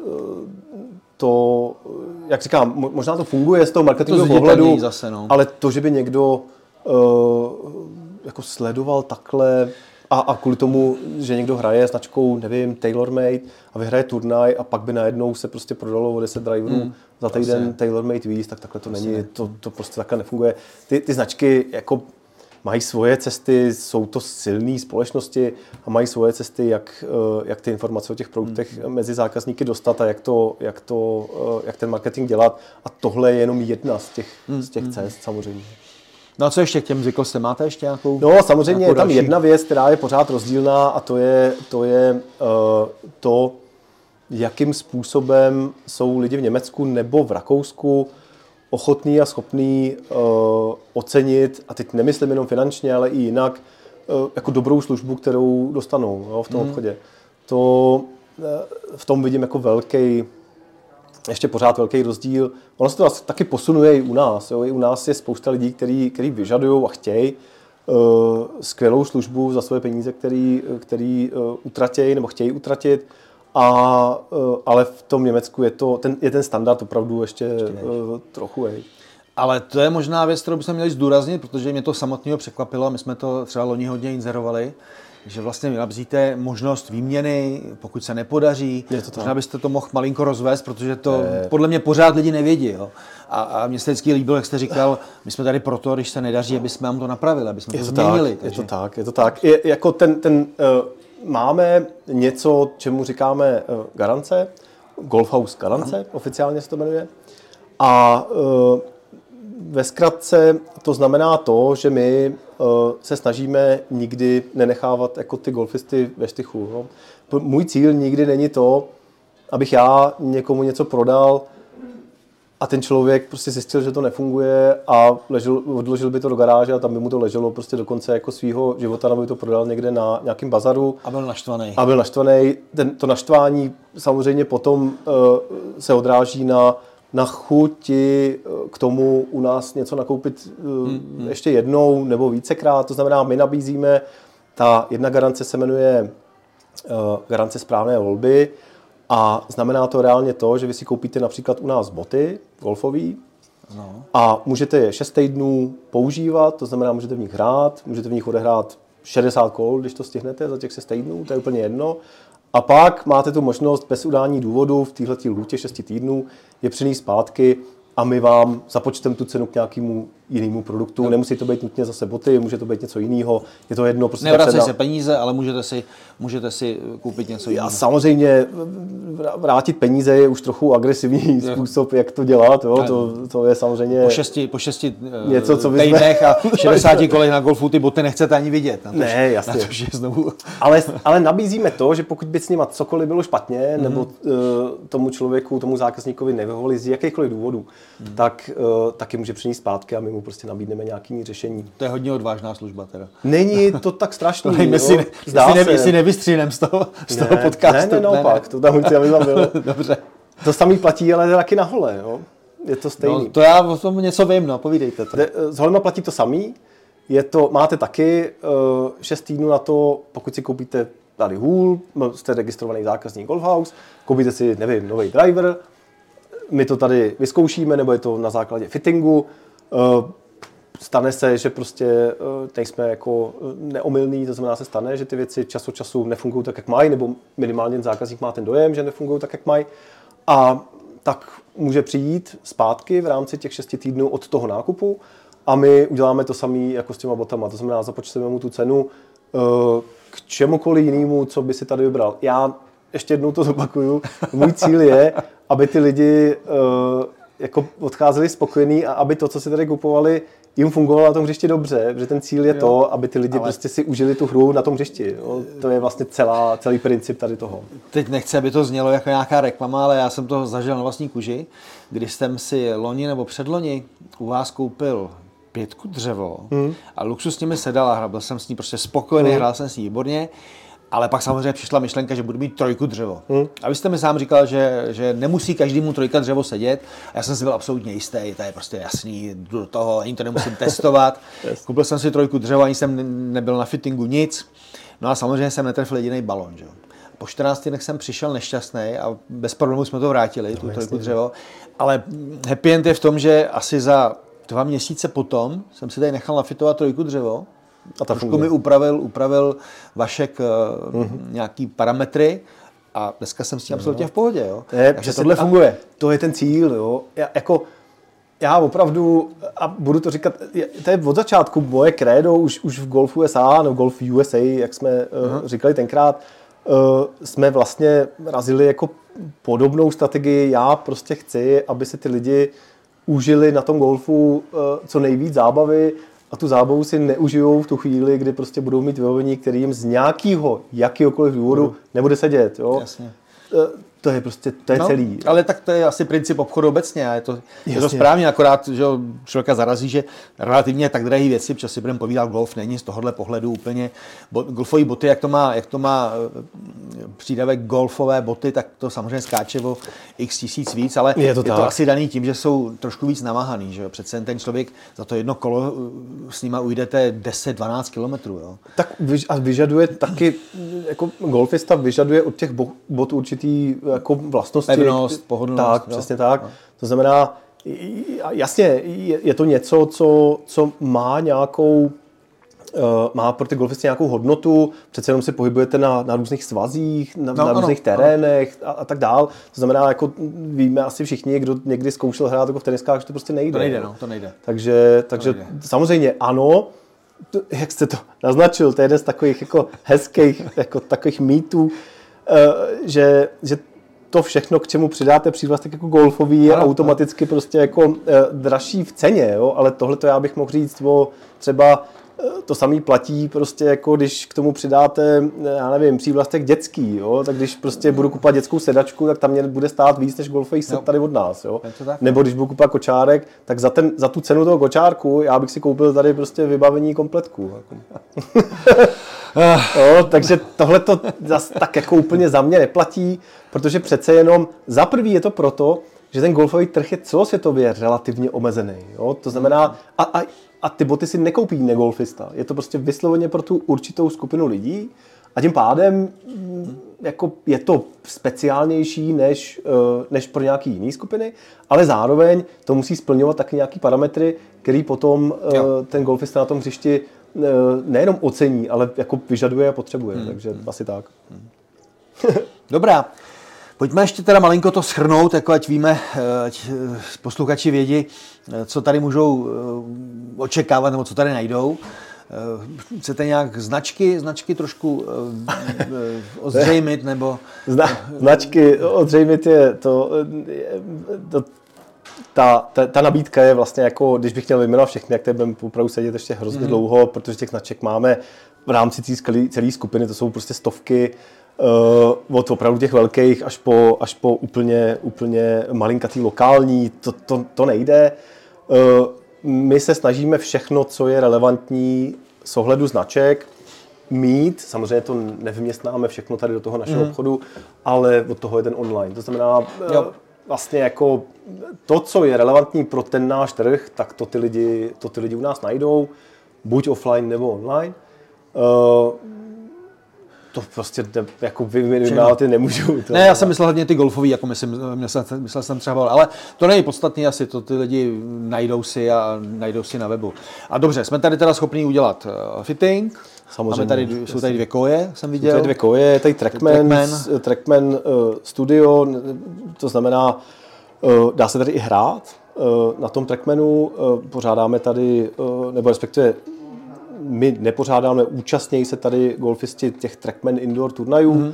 to, jak říkám, možná to funguje z toho marketingového pohledu, zase, no. Ale to, že by někdo uh, jako sledoval takhle a, a kvůli tomu, že někdo hraje značkou, nevím, TaylorMade a vyhraje turnaj a pak by najednou se prostě prodalo o deset driverů hmm, za týden TaylorMade víc, tak takhle to není, to, to prostě takhle nefunguje. Ty, ty značky jako mají svoje cesty, jsou to silné společnosti a mají svoje cesty, jak, jak ty informace o těch produktech mm. mezi zákazníky dostat a jak, to, jak, to, jak ten marketing dělat. A tohle je jenom jedna z těch, mm. z těch cest, samozřejmě. No a co ještě k těm zvyklostem? Máte ještě nějakou? No samozřejmě je tam další? Jedna věc, která je pořád rozdílná, a to je to, je, uh, to jakým způsobem jsou lidi v Německu nebo v Rakousku ochotný a schopný uh, ocenit, a teď nemyslím jenom finančně, ale i jinak, uh, jako dobrou službu, kterou dostanou, jo, v tom mm. obchodě. To uh, v tom vidím jako velký, ještě pořád velký rozdíl. Ono se to taky posunuje i u nás. Jo. I u nás je spousta lidí, který, který vyžadují a chtějí uh, skvělou službu za svoje peníze, který, který uh, utratějí nebo chtějí utratit. A, ale v tom Německu je, to, ten, je ten standard opravdu ještě, ještě uh, trochu. Jej. Ale to je možná věc, kterou bychom měli zdůraznit, protože mě to samotného překvapilo, my jsme to třeba loni hodně inzerovali, že vlastně nabízíte možnost výměny, pokud se nepodaří. Možná byste to mohl malinko rozvést, protože to je... podle mě pořád lidi nevědí. Jo? A, a mně se vždycky líbilo, jak jste říkal, my jsme tady proto, když se nedaří, aby jsme vám to napravili, aby jsme to, to změnili. Tak, takže... Je to tak, je to tak. Je, jako ten, ten, uh, máme něco, čemu říkáme uh, garance, Golfhouse garance, Aha. oficiálně se to jmenuje. A uh, ve zkratce to znamená to, že my uh, se snažíme nikdy nenechávat jako ty golfisty ve štychu. No. Můj cíl nikdy není to, abych já někomu něco prodal a ten člověk prostě zjistil, že to nefunguje a ležel, odložil by to do garáže a tam by mu to leželo prostě do konce jako svýho života, nebo by to prodal někde na nějakém bazaru. A byl naštvaný. A byl naštvaný. Ten, to naštvání samozřejmě potom uh, se odráží na na chuti k tomu u nás něco nakoupit hmm, hmm. ještě jednou nebo vícekrát. To znamená, my nabízíme, ta jedna garance se jmenuje uh, garance správné volby a znamená to reálně to, že vy si koupíte například u nás boty golfový no. a můžete je šest týdnů používat, to znamená, můžete v nich hrát, můžete v nich odehrát šedesát kol, když to stihnete za těch šest týdnů, to je úplně jedno. A pak máte tu možnost bez udání důvodu v této lhůtě šesti týdnů je přinést zpátky a my vám započteme tu cenu k nějakému jinému produktu. No. Nemusí to být nutně zase boty, může to být něco jiného. Je to jedno. Prostě nevracejí se peníze, ale můžete si, můžete si koupit něco jiného. A samozřejmě vrátit peníze je už trochu agresivní způsob, jak to dělat. Jo? To, to je samozřejmě po šesti, po šesti něco, co týdnech a šedesáti kolech na golfu ty boty nechcete ani vidět. Na to, ne, jasně. Na to, že znovu... ale, ale nabízíme to, že pokud by s nima cokoliv bylo špatně, mm-hmm. nebo uh, tomu člověku, tomu zákazníkovi nevyhovovali z jakýchkoliv důvodů, mm-hmm. tak uh, taky může přinést zpátky a my mu prostě nabídneme nějaký řešení. To je hodně odvážná služba teda. Není to tak strašný. Nevím, jestli, ne, jestli, ne, jestli nevystřínem z toho, z toho ne, podcastu. Ne, ne, naopak, to tam chci, aby tam bylo. Dobře. To samý platí, ale taky na hole, jo. Je to stejný. No, to já o tom něco vím, no, povídejte to. S holema platí to samý. Je to, máte taky uh, šest týdnů na to, pokud si koupíte tady hůl, jste registrovaný zákazník Golfhouse, koupíte si, nevím, nový driver, my to tady vyzkoušíme, nebo je to na základě fittingu. Uh, stane se, že prostě uh, nejsme jako neomylný, to znamená se stane, že ty věci čas od času nefungují tak, jak mají, nebo minimálně zákazník má ten dojem, že nefungují tak, jak mají. A tak může přijít zpátky v rámci těch šesti týdnů od toho nákupu a my uděláme to samé jako s těma botama. To znamená, započteme mu tu cenu uh, k čemukoliv jinému, co by si tady vybral. Já ještě jednou to zopakuju. Můj cíl je, aby ty lidi uh, jako odcházeli spokojení a aby to, co si tady kupovali, jim fungovalo na tom hřišti dobře, protože ten cíl je jo, to, aby ty lidi ale... prostě si užili tu hru na tom hřišti. Jo. To je vlastně celá, celý princip tady toho. Teď nechci, aby to znělo jako nějaká reklama, ale já jsem to zažil na vlastní kůži, když jsem si loni nebo předloni u vás koupil pětku dřevo hmm. a luxusně mi sedala hra, byl jsem s ní prostě spokojený, hmm. hrál jsem s ní výborně. Ale pak samozřejmě přišla myšlenka, že budu mít trojku dřevo. Hmm. A vy jste mi sám říkal, že, že nemusí každému trojka dřevo sedět. A já jsem si byl absolutně jistý, to je prostě jasný, jdu do toho, ani to nemusím testovat. Yes. Koupil jsem si trojku dřevo, ani jsem nebyl na fittingu, nic. No a samozřejmě jsem netrefil jediný balon. Že? Po čtrnácti dnech jsem přišel nešťastný a bez problémů jsme to vrátili, tu trojku dřevo. Ale happy end je v tom, že asi za dva měsíce potom jsem si tady nechal nafitovat trojku dřevo. A trošku mi upravil, upravil Vašek uh, mm-hmm. nějaký parametry a dneska jsem s tím absolutně v pohodě. Jo? Je, takže tohle funguje. To je ten cíl. Jo? Já, jako, já opravdu, a budu to říkat, to je od začátku moje krédo, už, už v Golf U S A, nebo Golf U S A, jak jsme uh, říkali tenkrát, uh, jsme vlastně razili jako podobnou strategii. Já prostě chci, aby se ty lidi užili na tom golfu uh, co nejvíc zábavy, a tu zábavu si neužijou v tu chvíli, kdy prostě budou mít vybavení, který jim z nějakého, jakýhokoliv důvodu mm. nebude sedět. Jo? Jasně. To je prostě, to je no, celý. Ale tak to je asi princip obchodu obecně a je to, je to správně, akorát, že člověka zarazí, že relativně tak drahé věci, protože si budeme povídat, golf není z tohohle pohledu úplně, bo, golfové boty, jak to má, jak to má přídavek golfové boty, tak to samozřejmě skáče o x tisíc víc, ale je to, je to asi daný tím, že jsou trošku víc namahaný, že přece ten člověk za to jedno kolo s nima ujdete deset dvanáct kilometrů. Jo. Tak a vyžaduje taky, jako golfista vyžaduje od těch bot určitý jako vlastnosti. Pevnost, pohodlnost. Tak, jo? Přesně tak. No. To znamená, jasně, je, je to něco, co, co má nějakou má pro ty golfisty nějakou hodnotu, přece jenom si pohybujete na, na různých svazích, na, no, na ano, různých terénech a, a tak dál. To znamená, jako víme asi všichni, kdo někdy zkoušel hrát jako v teniskách, že to prostě nejde. To nejde, no, to nejde. Takže, takže to nejde. Samozřejmě ano, to, jak jste to naznačil, to je jeden z takových jako hezkých, jako takových mýtů, uh, že, že to všechno, k čemu přidáte přívlastek jako golfový, je ano, automaticky ano. prostě jako uh, dražší v ceně, jo? Ale tohle to já bych mohl říct o třeba to samý platí prostě jako když k tomu přidáte, já nevím, přívlastek dětský, jo, tak když prostě budu kupovat dětskou sedačku, tak tam mě bude stát víc než golfový set tady od nás, jo. Nebo když budu kupovat kočárek, tak za, ten, za tu cenu toho kočárku já bych si koupil tady prostě vybavení kompletku. jo, takže tohle to zase tak jako úplně za mě neplatí, protože přece jenom za prvý je to proto, že ten golfový trh je celosvětově relativně omezený, jo. To znamená, a, a A ty boty si nekoupí negolfista. Je to prostě vysloveně pro tu určitou skupinu lidí a tím pádem jako je to speciálnější než, než pro nějaký jiný skupiny, ale zároveň to musí splňovat taky nějaký parametry, který potom jo. ten golfista na tom hřišti nejenom ocení, ale jako vyžaduje a potřebuje. Hmm. Takže hmm. asi tak. Hmm. Dobrá. Pojďme ještě teda malinko to shrnout, jako ať víme, ať posluchači vědí, co tady můžou očekávat nebo co tady najdou. Chcete nějak značky, značky trošku ozřejmit nebo... Zna, značky ozřejmit je to, to ta, ta, ta nabídka je vlastně jako, když bych měl vyjmenovat všechny, jak tady budeme opravdu sedět ještě hrozně mm. dlouho, protože těch značek máme v rámci celé skupiny, to jsou prostě stovky, Uh, od opravdu těch velkých až po, až po úplně, úplně malinkatý lokální, to, to, to nejde. Uh, my se snažíme všechno, co je relevantní z ohledu značek, mít. Samozřejmě to nevyměstnáme všechno tady do toho našeho mm. obchodu, ale od toho je ten online. To znamená, uh, vlastně jako to, co je relevantní pro ten náš trh, tak to ty lidi, to ty lidi u nás najdou, buď offline nebo online. Uh, To prostě jako vyjmenovat ty nemůžu. To ne, já jsem myslel hlavně ty golfový, jako myslím, myslel, myslel jsem třeba, ale to není podstatný asi, to ty lidi najdou si a najdou si na webu. A dobře, jsme tady teda schopni udělat uh, fitting. Samozřejmě. Tady, jsou tady dvě koje, jsem viděl. Jsou tady dvě koje, tady Trackman, Trackman. Trackman uh, Studio, to znamená, uh, dá se tady i hrát uh, na tom Trackmanu, uh, pořádáme tady, uh, nebo respektive my nepořádáme, účastnějí se tady golfisti těch Trackman indoor turnajů. Mm.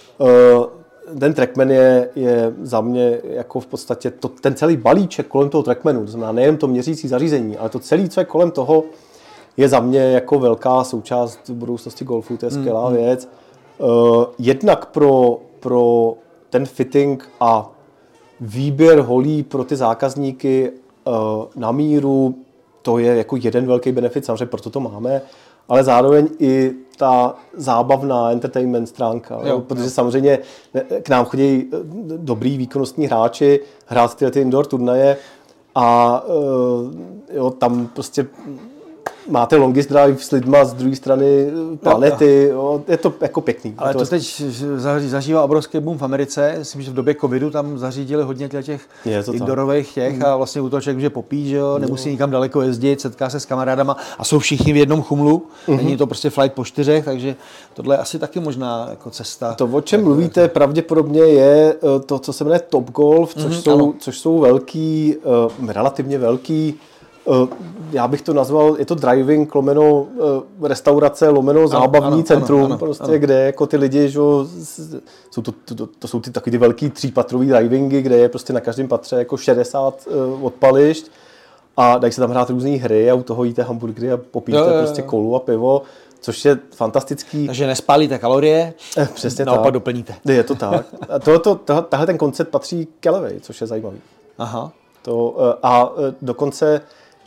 Ten Trackman je, je za mě jako v podstatě to, ten celý balíček kolem toho Trackmanu, to znamená nejen to měřící zařízení, ale to celé, co je kolem toho, je za mě jako velká součást budoucnosti golfu, to je skvělá mm. věc. Jednak pro, pro ten fitting a výběr holí pro ty zákazníky na míru, to je jako jeden velký benefit, samozřejmě proto to máme, ale zároveň i ta zábavná entertainment stránka, jo, protože jo. samozřejmě k nám chodí dobrý výkonnostní hráči hrát tyhle ty indoor turnaje a jo, tam prostě máte longest drive s lidma z druhé strany planety, jo, je to jako pěkný. Ale to, to teď zažívá obrovský boom v Americe, myslím, že v době covidu tam zařídili hodně těch indoorových těch a vlastně u toho člověk může popít, že jo, nemusí nikam daleko jezdit, setká se s kamarádama a jsou všichni v jednom chumlu, mm-hmm. není to prostě flight po čtyřech, takže tohle je asi taky možná jako cesta. To, o čem mluvíte, tak pravděpodobně je to, co se jmenuje Topgolf, což, mm-hmm, jsou, což jsou velký, relativně velký, já bych to nazval, je to driving, lomeno restaurace, lomeno zábavní ano, centrum, ano, ano, prostě, ano. kde jako ty lidi, že, jsou to, to, to jsou ty takový ty velký třípatrový drivingy, kde je prostě na každém patře jako šedesát odpališť a dají se tam hrát různé hry a u toho jíte hamburgery a popíte jo, jo, jo. prostě kolu a pivo, což je fantastický. Takže nespálíte kalorie, přesně naopak tak. doplníte. Je to tak. A tohleto, tahle ten koncept patří k Elevate, což je zajímavý. Aha. To, a dokonce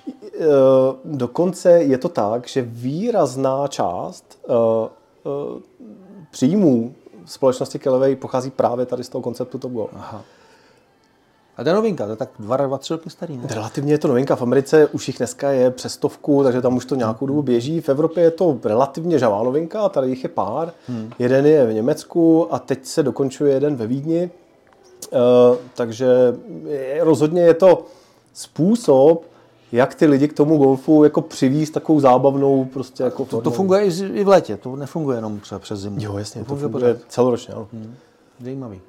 Dokonce je to tak, že výrazná část uh, uh, příjmů společnosti Callaway pochází právě tady z toho konceptu Topgolf. Aha. A to je novinka, to je tak dva, dva, tři roky starý, ne? Relativně je to novinka. V Americe už jich dneska je přes stovku, takže tam už to nějakou dobu běží. V Evropě je to relativně žavá novinka, tady jich je pár. Hmm. Jeden je v Německu a teď se dokončuje jeden ve Vídni. Uh, takže je, rozhodně je to způsob, jak ty lidi k tomu golfu jako přivízt takovou zábavnou prostě jako to, to funguje i v létě, to nefunguje jenom přes zimu. Jo, jasně, to funguje, to funguje celoročně. No. Hmm. Zajímavý.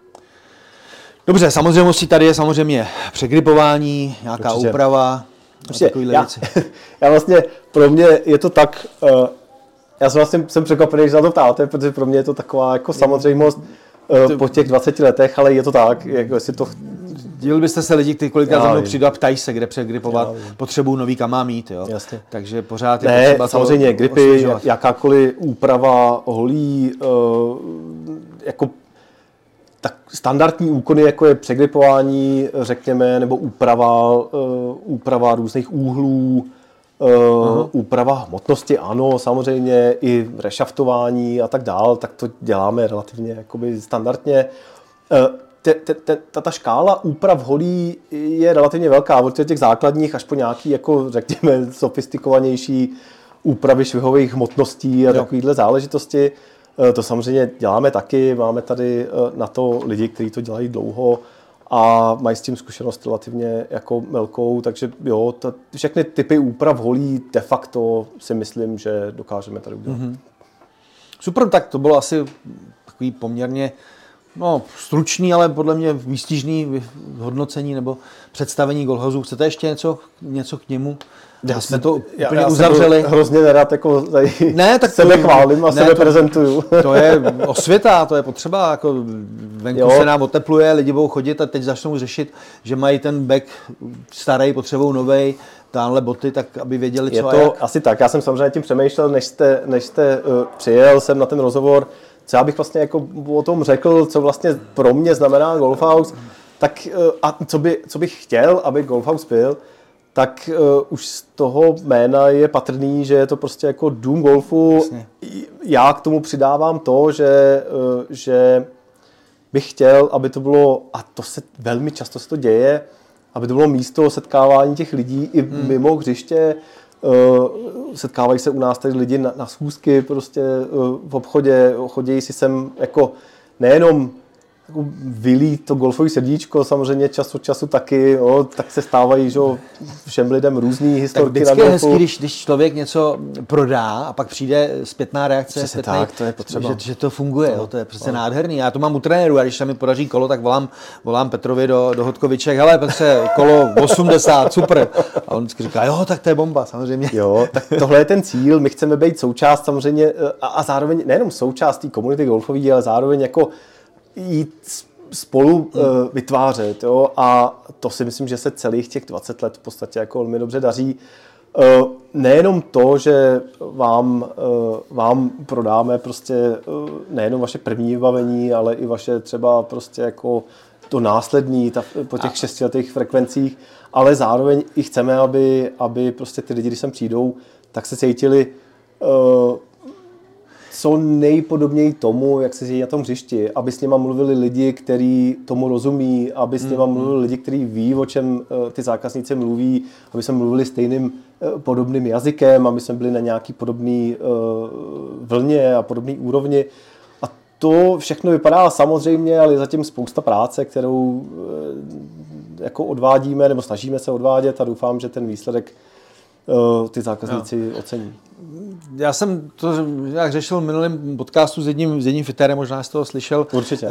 Dobře, samozřejmostí tady je samozřejmě přegripování, nějaká Určitě. úprava Určitě. a takovýhle já, věci. Já vlastně, pro mě je to tak, uh, já jsem vlastně jsem překvapený, že na to ptáte, protože pro mě je to taková jako samozřejmost uh, po těch dvaceti letech, ale je to tak, jako jestli to... Díval byste se lidi, kteří kolikrát za mnou přijdou a ptají se, kde přegripovat, potřebují nový, kam má mít, jo? Jasně. Takže pořád je ne, potřeba samozřejmě, gripy, jakákoliv úprava holí, uh, jako tak standardní úkony, jako je přegripování, řekněme, nebo úprava, uh, úprava různých úhlů, uh, úprava hmotnosti, ano, samozřejmě i rešaftování a tak dál, tak to děláme relativně jakoby standardně. Uh, te, te, te, ta, ta škála úprav holí je relativně velká, od těch základních až po nějaký, jako řekněme, sofistikovanější úpravy švihových hmotností a takovýhle záležitosti. To samozřejmě děláme taky, máme tady na to lidi, kteří to dělají dlouho a mají s tím zkušenost relativně jako velkou, takže jo, to, všechny typy úprav holí de facto si myslím, že dokážeme tady udělat. Mm-hmm. Super, tak to bylo asi takový poměrně no, stručný, ale podle mě výstižný hodnocení nebo představení golfhousu. Chcete ještě něco, něco k němu? Já jsme to úplně já, já uzavřeli. Hrozně nerad jako tady ne, tak sebe chválím a ne, sebe to, prezentuju. To je osvěta, to je potřeba. Jako venku jo. se nám otepluje, lidi budou chodit a teď začnou řešit, že mají ten bag starý, potřebují novej, táhle boty, tak aby věděli, co je a to jak. Asi tak. Já jsem samozřejmě tím přemýšlel, než jste, než jste uh, přijel sem na ten rozhovor, co já bych vlastně jako o tom řekl, co vlastně pro mě znamená Golfhouse, tak uh, a co, by, co bych chtěl, aby Golfhouse byl, tak uh, už z toho jména je patrný, že je to prostě jako dům golfu. Jasně. Já k tomu přidávám to, že, uh, že bych chtěl, aby to bylo, a to se velmi často se to děje, aby to bylo místo setkávání těch lidí i hmm. mimo hřiště. Uh, setkávají se u nás tady lidi na, na schůzky prostě uh, v obchodě, chodí si sem jako nejenom jako vylít to golfové srdíčko, samozřejmě čas od času taky, jo, tak se stávají že, všem lidem různý historky na golfu. Je hezký, když, když člověk něco prodá a pak přijde zpětná reakce, zpětnej, tak, to je potřeba. Že, že to funguje, no, jo, to je prostě no. nádherný. Já to mám u trenéru a když se mi podaří kolo, tak volám, volám Petrovi do, do Hodkoviček, hele Petře, kolo osmdesát, super. A on vždycky říká, jo, tak to je bomba, samozřejmě. Jo, tak tohle je ten cíl, my chceme být součást samozřejmě a, a zároveň nejenom součást té komunity golfové, ale zároveň jako jít spolu uh, vytvářet, jo? A to si myslím, že se celých těch dvacet let v podstatě jako velmi dobře daří. Uh, nejenom to, že vám, uh, vám prodáme prostě uh, nejenom vaše první vybavení, ale i vaše třeba prostě jako to následný ta, po těch šestiletých frekvencích, ale zároveň i chceme, aby, aby prostě ty lidi, když sem přijdou, tak se cítili uh, co nejpodobněji tomu, jak se dějí na tom hřišti, aby s něma mluvili lidi, kteří tomu rozumí, aby s něma mluvili lidi, kteří ví, o čem uh, ty zákazníci mluví, aby jsme mluvili stejným uh, podobným jazykem, aby jsme byli na nějaký podobný uh, vlně a podobný úrovni. A to všechno vypadá samozřejmě, ale je zatím spousta práce, kterou uh, jako odvádíme nebo snažíme se odvádět a doufám, že ten výsledek uh, ty zákazníci no. ocení. Já jsem to jak řešil v minulém podcastu s jedním, s jedním fitérem, možná jste toho slyšel. Určitě.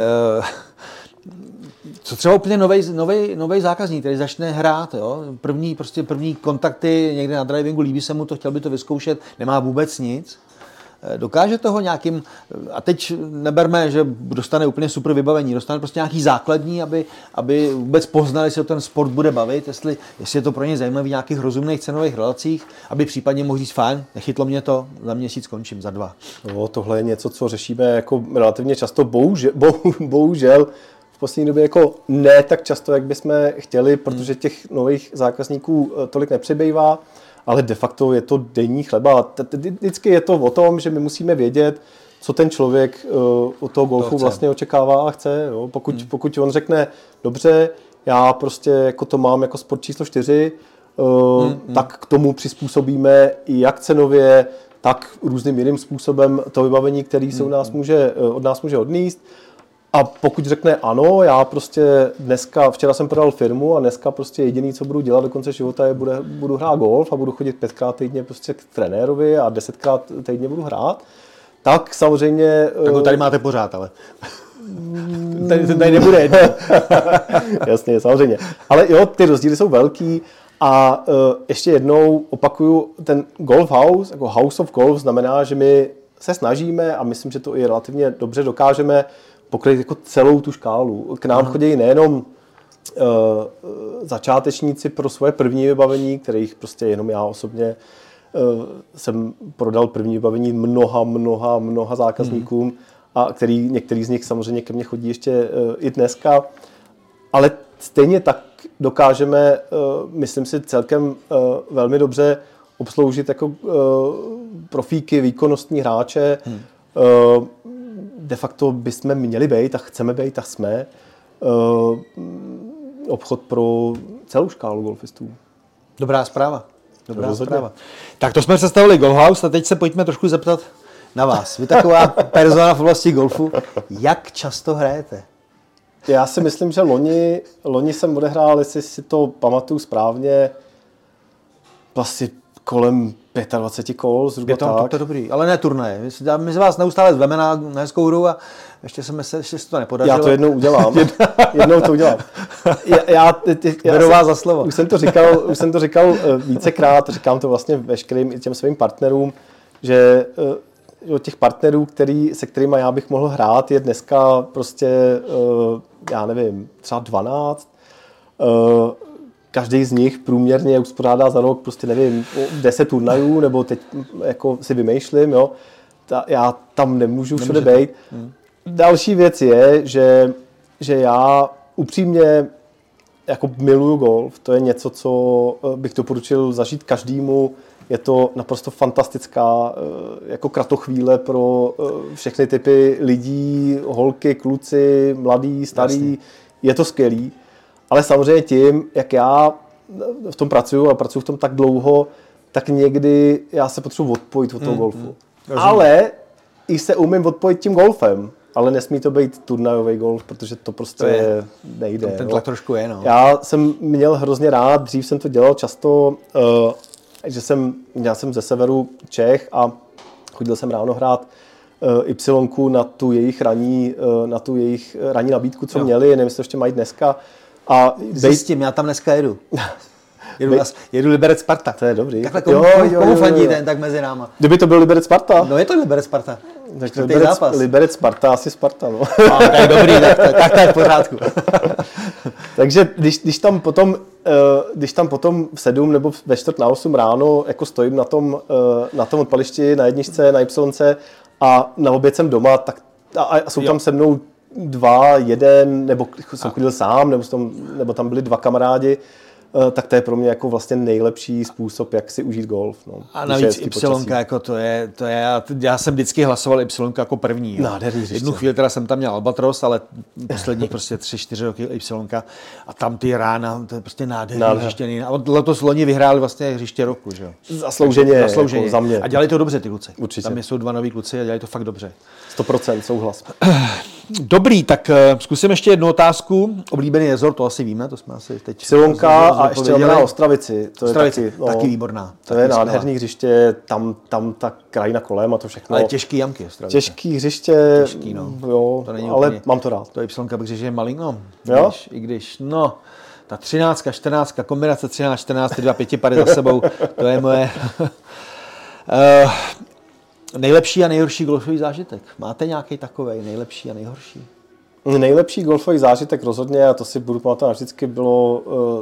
Co třeba úplně nový zákazník, který začne hrát, jo? První, prostě první kontakty někde na drivingu, líbí se mu to, chtěl by to vyzkoušet, nemá vůbec nic. Dokáže toho nějakým, a teď neberme, že dostane úplně super vybavení, dostane prostě nějaký základní, aby, aby vůbec poznali, jestli ten sport bude bavit, jestli, jestli je to pro ně zajímavý v nějakých rozumných cenových relacích, aby případně mohl říct fajn, nechytlo mě to, za měsíc končím, za dva. No, tohle je něco, co řešíme jako relativně často, bohužel, bohužel v poslední době jako ne tak často, jak bychom chtěli, protože těch nových zákazníků tolik nepřibývá. Ale de facto je to denní chleba. Vždycky je to o tom, že my musíme vědět, co ten člověk od toho golfu vlastně očekává a chce. Jo? Pokud, hmm. pokud on řekne, dobře, já prostě jako to mám jako sport číslo čtyři, hmm. tak k tomu přizpůsobíme jak cenově, tak různým jiným způsobem to vybavení, který se u nás může, od nás může odníst. A pokud řekne ano, já prostě dneska, včera jsem prodal firmu a dneska prostě jediný, co budu dělat do konce života, je bude, budu hrát golf a budu chodit pětkrát týdně prostě k trenérovi a desetkrát týdně budu hrát, tak samozřejmě... Tak ho tady máte pořád, ale... tady, ten tady nebude jedno. Jasně, samozřejmě. Ale jo, ty rozdíly jsou velký a uh, ještě jednou opakuju, ten golf house, jako house of golf, znamená, že my se snažíme a myslím, že to i relativně dobře dokážeme pokryt jako celou tu škálu. K nám Aha. chodí nejenom uh, začátečníci pro svoje první vybavení, kterých prostě jenom já osobně uh, jsem prodal první vybavení mnoha, mnoha, mnoha zákazníkům hmm. a který, některý z nich samozřejmě ke mně chodí ještě uh, i dneska, ale stejně tak dokážeme, uh, myslím si, celkem uh, velmi dobře obsloužit jako uh, profíky, výkonnostní hráče. Hmm. Uh, de facto bychom měli být a chceme být a jsme uh, obchod pro celou škálu golfistů. Dobrá zpráva. Dobrá Rozhodně. zpráva. Tak to jsme představili Golfhouse a teď se pojďme trošku zeptat na vás. Vy taková persona v oblasti golfu, jak často hrajete? Já si myslím, že loni, loni jsem odehrál, jestli si to pamatuju správně, asi kolem dvacet pět kol, zhruba to, tak. To je dobrý, ale ne turnaje. My z vás neustále zveme na, na hezkou hru a ještě se, se, ještě se to nepodařilo. Já to jednou udělám. jednou to udělám. Já, já, ty, já Beru vás za slovo. Už jsem to říkal, už jsem to říkal vícekrát, říkám to vlastně veškerým těm svým partnerům, že od těch partnerů, který, se kterými já bych mohl hrát, je dneska prostě, já nevím, třeba dvanáct. Každý z nich průměrně uspořádá za rok prostě nevím, deset turnajů, nebo teď jako si vymýšlím, jo. Ta, já tam nemůžu všude být. Hmm. Další věc je, že, že já upřímně jako miluju golf. To je něco, co bych doporučil zažít každému. Je to naprosto fantastická jako kratochvíle pro všechny typy lidí, holky, kluci, mladí, starý. Jasně. Je to skvělý. Ale samozřejmě tím, jak já v tom pracuju a pracuju v tom tak dlouho, tak někdy já se potřebuji odpojit od toho mm, golfu. Mm, ale i se umím odpojit tím golfem. Ale nesmí to být turnajový golf, protože to prostě to je, nejde. Ten tlak trošku je, no. Já jsem měl hrozně rád, dřív jsem to dělal často, uh, že jsem, já jsem ze severu Čech a chodil jsem ráno hrát uh, Y na tu jejich ranní, uh, na tu jejich ranní nabídku, co jo. měli, nevím, jestli to ještě mají dneska. A zjistím, já tam dneska jedu. Jedu, Bej... jedu Liberec Sparta. To je dobrý. Takhle komu, komu fandí ten tak mezi náma? Kdyby to byl Liberec Sparta? No je to Liberec Sparta. Tak Liberec, zápas. Liberec Sparta, asi Sparta, no. A, to je dobrý, tak, tak, tak to je v pořádku. Takže když, když, tam potom, když tam potom v sedm nebo ve čtvrt na osm ráno jako stojím na tom, na tom odpališti, na jedničce, na Y a na oběd jsem doma, tak a, a jsou jo. tam se mnou dva, jeden, nebo jsem chodil sám, nebo tam, nebo tam byli dva kamarádi, tak to je pro mě jako vlastně nejlepší způsob, jak si užít golf. No. A navíc Y, jako to je, to je, já jsem vždycky hlasoval Y jako první. Nádherný hřiště. Jednu chvíli teda jsem tam měl Albatros, ale poslední prostě tři, čtyři roky Y. A tam ty rána, to je prostě nádherný hřiště. A letos loni vyhráli vlastně hřiště roku, že jo. Zaslouženě, Zaslouženě. Jako za mě. A dělali to dobře ty kluci. Určitě. Tam jsou dva noví kluci a dělali to fakt dobře. sto procent souhlas. Dobrý, tak zkusím ještě jednu otázku. Oblíbený rezort, to asi víme, to jsme asi teď... Silonka a ještě na Ostravici. To Ostravici, je taky, no, taky výborná. To je nádherný hřiště, tam, tam ta krajina kolem a to všechno. Ale těžký jamky Ostravice. Těžký hřiště, těžký, no. Jo, to není ale úplně, mám to rád. To je Y, protože je malý, no. Jo? Když, I když, no, ta třináctka, čtrnáctka, kombinace třináct, čtrnáct, ty dva pětipady za sebou, to je moje... uh, nejlepší a nejhorší golfový zážitek. Máte nějaký takovej nejlepší a nejhorší? Nejlepší golfový zážitek rozhodně, a to si budu pamatovat vždycky, bylo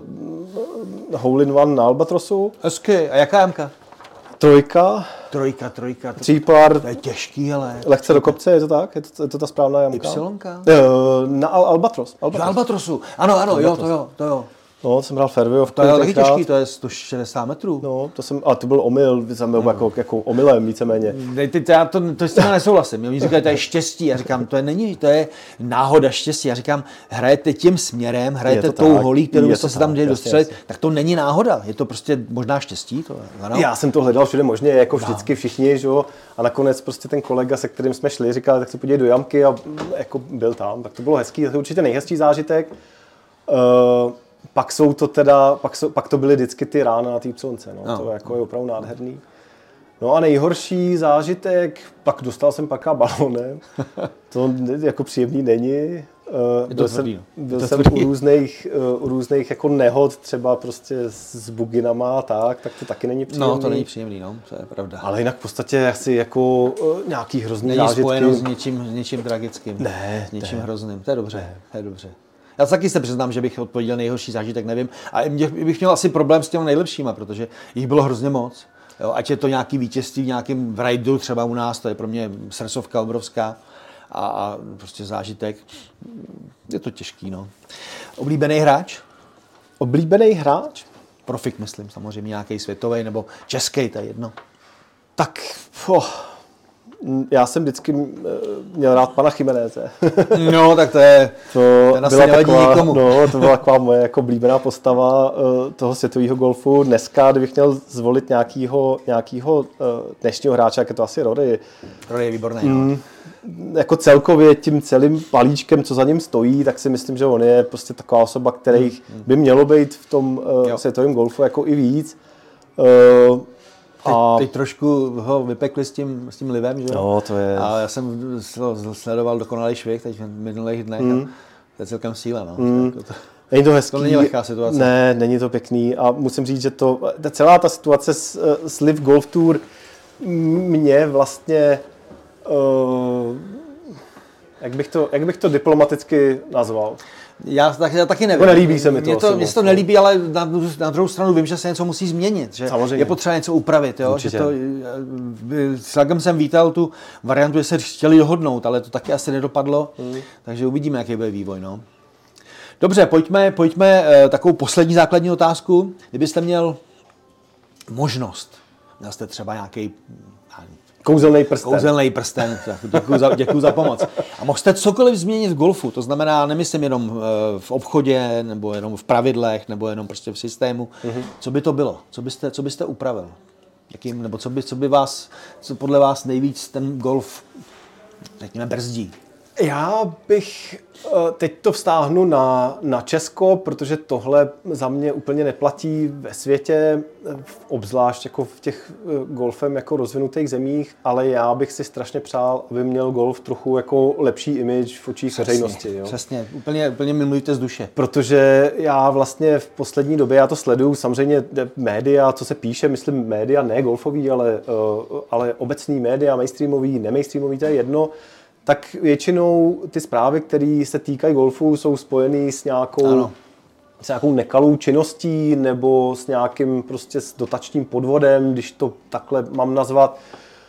uh, hole in one na Albatrosu. Hezky. A jaká jamka? Trojka. Trojka, trojka. Třípar. To je těžký, ale... Lehce do kopce, je to tak? Je to, je to ta správná jamka? Ypsilonka? Uh, na Al- Albatros. Albatros. Do Albatrosu. Ano, ano, Albatros. jo, to jo, to jo. No, jsem hrál fairwayovku. To je taky těžký, to je sto šedesát metrů. No, to jsem, a to byl omyl, jsem byl no. jako, jako omylem víceméně. Ty, ty, já to, to s tím nesouhlasím. Oni říkají, to je štěstí. Já říkám, to je není, to je náhoda štěstí. Já říkám, hrajete tím směrem, hrajete tou tak, holí, kterou jste se tam měli dostřelit, tak to není náhoda. Je to prostě možná štěstí. To, ano? Já jsem to hledal všude možně, jako vždycky všichni, že jo. A nakonec prostě ten kolega, se kterým jsme šli, říkal, tak se podívej do jamky a jako byl tam. Tak to bylo hezký, to je určitě nejhezčí zážitek. Uh, Pak jsou to teda, pak, jsou, pak to byly vždycky ty rána na té psonce, no. No. To jako je opravdu nádherný. No a nejhorší zážitek, pak dostal jsem paka balonem, to jako příjemný není. Uh, byl jsem, byl jsem u různých, uh, u různých jako nehod, třeba prostě s buginama a tak, tak to taky není příjemný. No to není příjemný, no, to je pravda. Ale jinak v podstatě asi jako uh, nějaký hrozný není zážitky. Není spojeno s něčím, s něčím tragickým, ne, s něčím ne. hrozným, to je dobře, ne. To je dobře. Já taky se přiznám, že bych odpověděl nejhorší zážitek, nevím. A bych měl asi problém s těmi nejlepšíma, protože jich bylo hrozně moc. Jo, ať je to nějaký vítězství v nějakém rajdu, třeba u nás, to je pro mě srdcovka obrovská a, a prostě zážitek. Je to těžký, no. Oblíbený hráč? Oblíbený hráč? Profik, myslím, samozřejmě nějaký světový nebo český, to je jedno. Tak, oh. Já jsem vždycky měl rád pana Chimeneze. No, tak to je, to ten asi nevadí taková, nikomu. No, to byla taková moje jako oblíbená postava toho světového golfu. Dneska, kdybych měl zvolit nějakýho, nějakýho dnešního hráče, jak je to asi Rory. Rory je výborný. Mm, jako celkově tím celým palíčkem, co za ním stojí, tak si myslím, že on je prostě taková osoba, kterých mm. by mělo být v tom jo. světovém golfu jako i víc. Uh, Teď, teď trošku ho vypekli s tím, s tím livem, že jo? No, to je... A já jsem sledoval Dokonalý švih teď v minulých dnech mm. a to je celkem síla, no. Mm. To, není to hezký. To není lehká situace. Ne, není to pěkný a musím říct, že to, ta celá ta situace s, s Live Golf Tour mě vlastně, uh, jak, bych to, jak bych to diplomaticky nazval? Já, tak, já taky nevím. To nelíbí se mi to. Mně to, mě to nelíbí, ale na, na druhou stranu vím, že se něco musí změnit. Že je potřeba něco upravit. Jo? Že to, s Lagem jsem vítal tu variantu, že se chtěli dohodnout, ale to taky asi nedopadlo. Hmm. Takže uvidíme, jaký bude vývoj. No. Dobře, pojďme, pojďme takovou poslední základní otázku. Kdybyste měl možnost, měl jste třeba nějaký Kouzelný prsten. Kouzelný prsten, děkuji za, děkuji za pomoc. A mohl jste cokoliv změnit v golfu, to znamená, nemyslím jenom v obchodě, nebo jenom v pravidlech, nebo jenom prostě v systému. Mm-hmm. Co by to bylo? Co byste, co byste upravil? Jakým, nebo co by, co by vás, co podle vás nejvíc ten golf, řekněme, brzdí? Já bych, teď to vztáhnu na, na Česko, protože tohle za mě úplně neplatí ve světě, obzvlášť jako v těch golfem jako rozvinutých zemích, ale já bych si strašně přál, aby měl golf trochu jako lepší image v očích veřejnosti. Jo? Přesně, úplně, úplně mi mluvíte z duše. Protože já vlastně v poslední době, já to sleduju, samozřejmě média, co se píše, myslím média, ne golfový, ale, ale obecný média, mainstreamový, nemainstreamový, to je jedno, tak většinou ty zprávy, které se týkají golfu, jsou spojené s nějakou, s nějakou nekalou činností nebo s nějakým prostě s dotačním podvodem, když to takhle mám nazvat,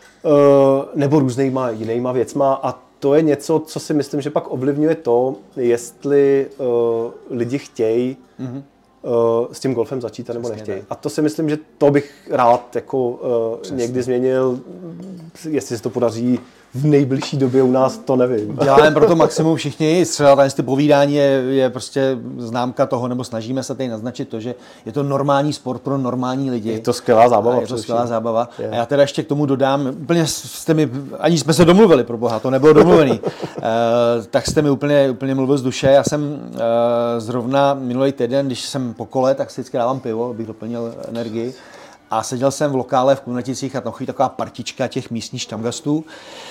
nebo různýma jinýma věcma. A to je něco, co si myslím, že pak ovlivňuje to, jestli lidi chtějí mm-hmm. s tím golfem začít nebo nechtějí. A to si myslím, že to bych rád jako někdy změnil, jestli se to podaří v nejbližší době u nás, to nevím. Děláme pro to maximum všichni. Třeba tady ty povídání je, je prostě známka toho, nebo snažíme se tady naznačit to, že je to normální sport pro normální lidi. Je to skvělá zábava. A je to skvělá zábava. Je. A já teda ještě k tomu dodám, úplně jste mi, ani jsme se domluvili, pro boha, to nebylo domluvený. uh, tak jste mi úplně, úplně mluvil z duše. Já jsem uh, zrovna minulý týden, když jsem po kole, tak si vždycky dávám pivo, abych doplnil energii. A seděl jsem v lokále v Kuneticích a tam chodí taková partička těch místních štamgastů.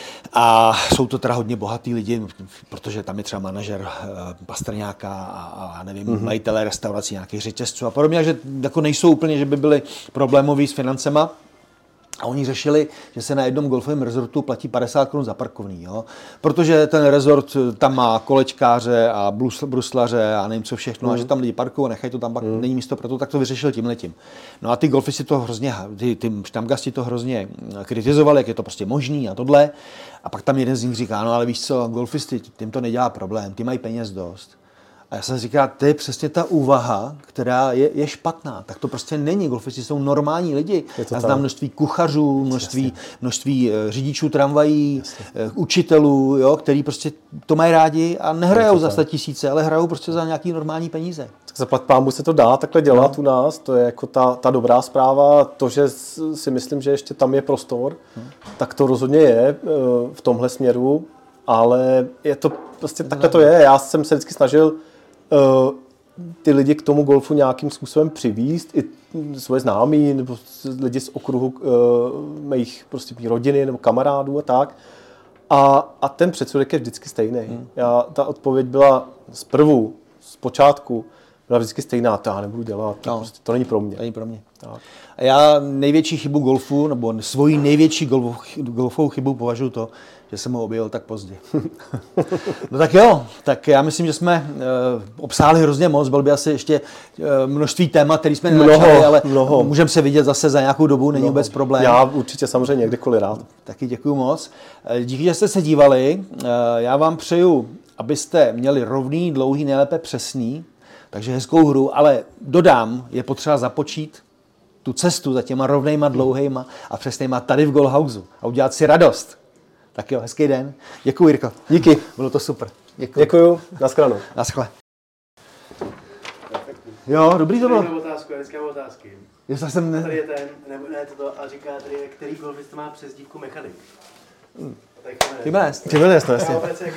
A jsou to teda hodně bohatý lidi, protože tam je třeba manažer Pastrňáka a, a nevím, mm-hmm. majitelé restaurací, nějakých řetězců a podobně, že jako nejsou úplně, že by byli problémoví s financema. A oni řešili, že se na jednom golfovém rezortu platí padesát korun za parkovný, jo? Protože ten rezort tam má kolečkáře a bruslaře a nevím co všechno, mm. a že tam lidi parkují a nechají to tam, pak mm. není místo pro to, tak to vyřešil tímhletím. No a ty golfisti to hrozně, ty, ty štamgasti to hrozně kritizovali, jak je to prostě možný a tohle. A pak tam jeden z nich říká, no ale víš co, golfisti, tím to nedělá problém, ty mají peněz dost. A já jsem říkal, to je přesně ta úvaha, která je, je špatná. Tak to prostě není. Golfisti jsou normální lidi. Já znám množství kuchařů, množství, množství řidičů tramvají, Jasně. učitelů, jo, který prostě to mají rádi a nehrajou za sto tisíce, ale hrajou prostě za nějaký normální peníze. Tak zaplať pámu se to dá takhle dělat no. u nás. To je jako ta, ta dobrá zpráva. To, že si myslím, že ještě tam je prostor, hmm. tak to rozhodně je v tomhle směru. Ale je to prostě takhle to je. Já jsem se vždycky snažil uh, ty lidi k tomu golfu nějakým způsobem přivízt, i svoje známí, nebo lidi z okruhu uh, mých prostě mých rodiny nebo kamarádů a tak. A, a ten předsudek je vždycky stejný. Hmm. Já, ta odpověď byla zprvu, z počátku, byla vždycky stejná, to já nebudu dělat, to, no. prostě, to není pro mě. To není pro mě. Tak. A já největší chybu golfu, nebo svoji největší golf, golfovou chybu považuji to, že jsem ho objevil tak pozdě. No tak jo, tak já myslím, že jsme uh, obsáhli hrozně moc, byl by asi ještě uh, množství témat, který jsme nenačali, ale mnoho. Můžeme se vidět zase za nějakou dobu, není mnoho. Vůbec problém. Já určitě samozřejmě kdykoliv rád. Taky děkuju moc. Díky, že jste se dívali. Uh, já vám přeju, abyste měli rovný, dlouhý, nejlépe přesný, takže hezkou hru, ale dodám, je potřeba započít tu cestu za těma rovnejma, dlouhejma a přesnejma tady v Golhouse a udělat si radost. Tak jo, hezký den. Děkuji, Jirko. Díky. Bylo to super. Děkuji. Děkuju. Naschledanou. Naschle. Jo, dobrý to bylo. Tady mám otázku, já dneska mám otázky. Jestli jsem ne... Tady je ten, nebo ne toto, a říká tady, který golfista má přezdívku mechanik. Hmm. Jiménez. Jiménez, to jasně.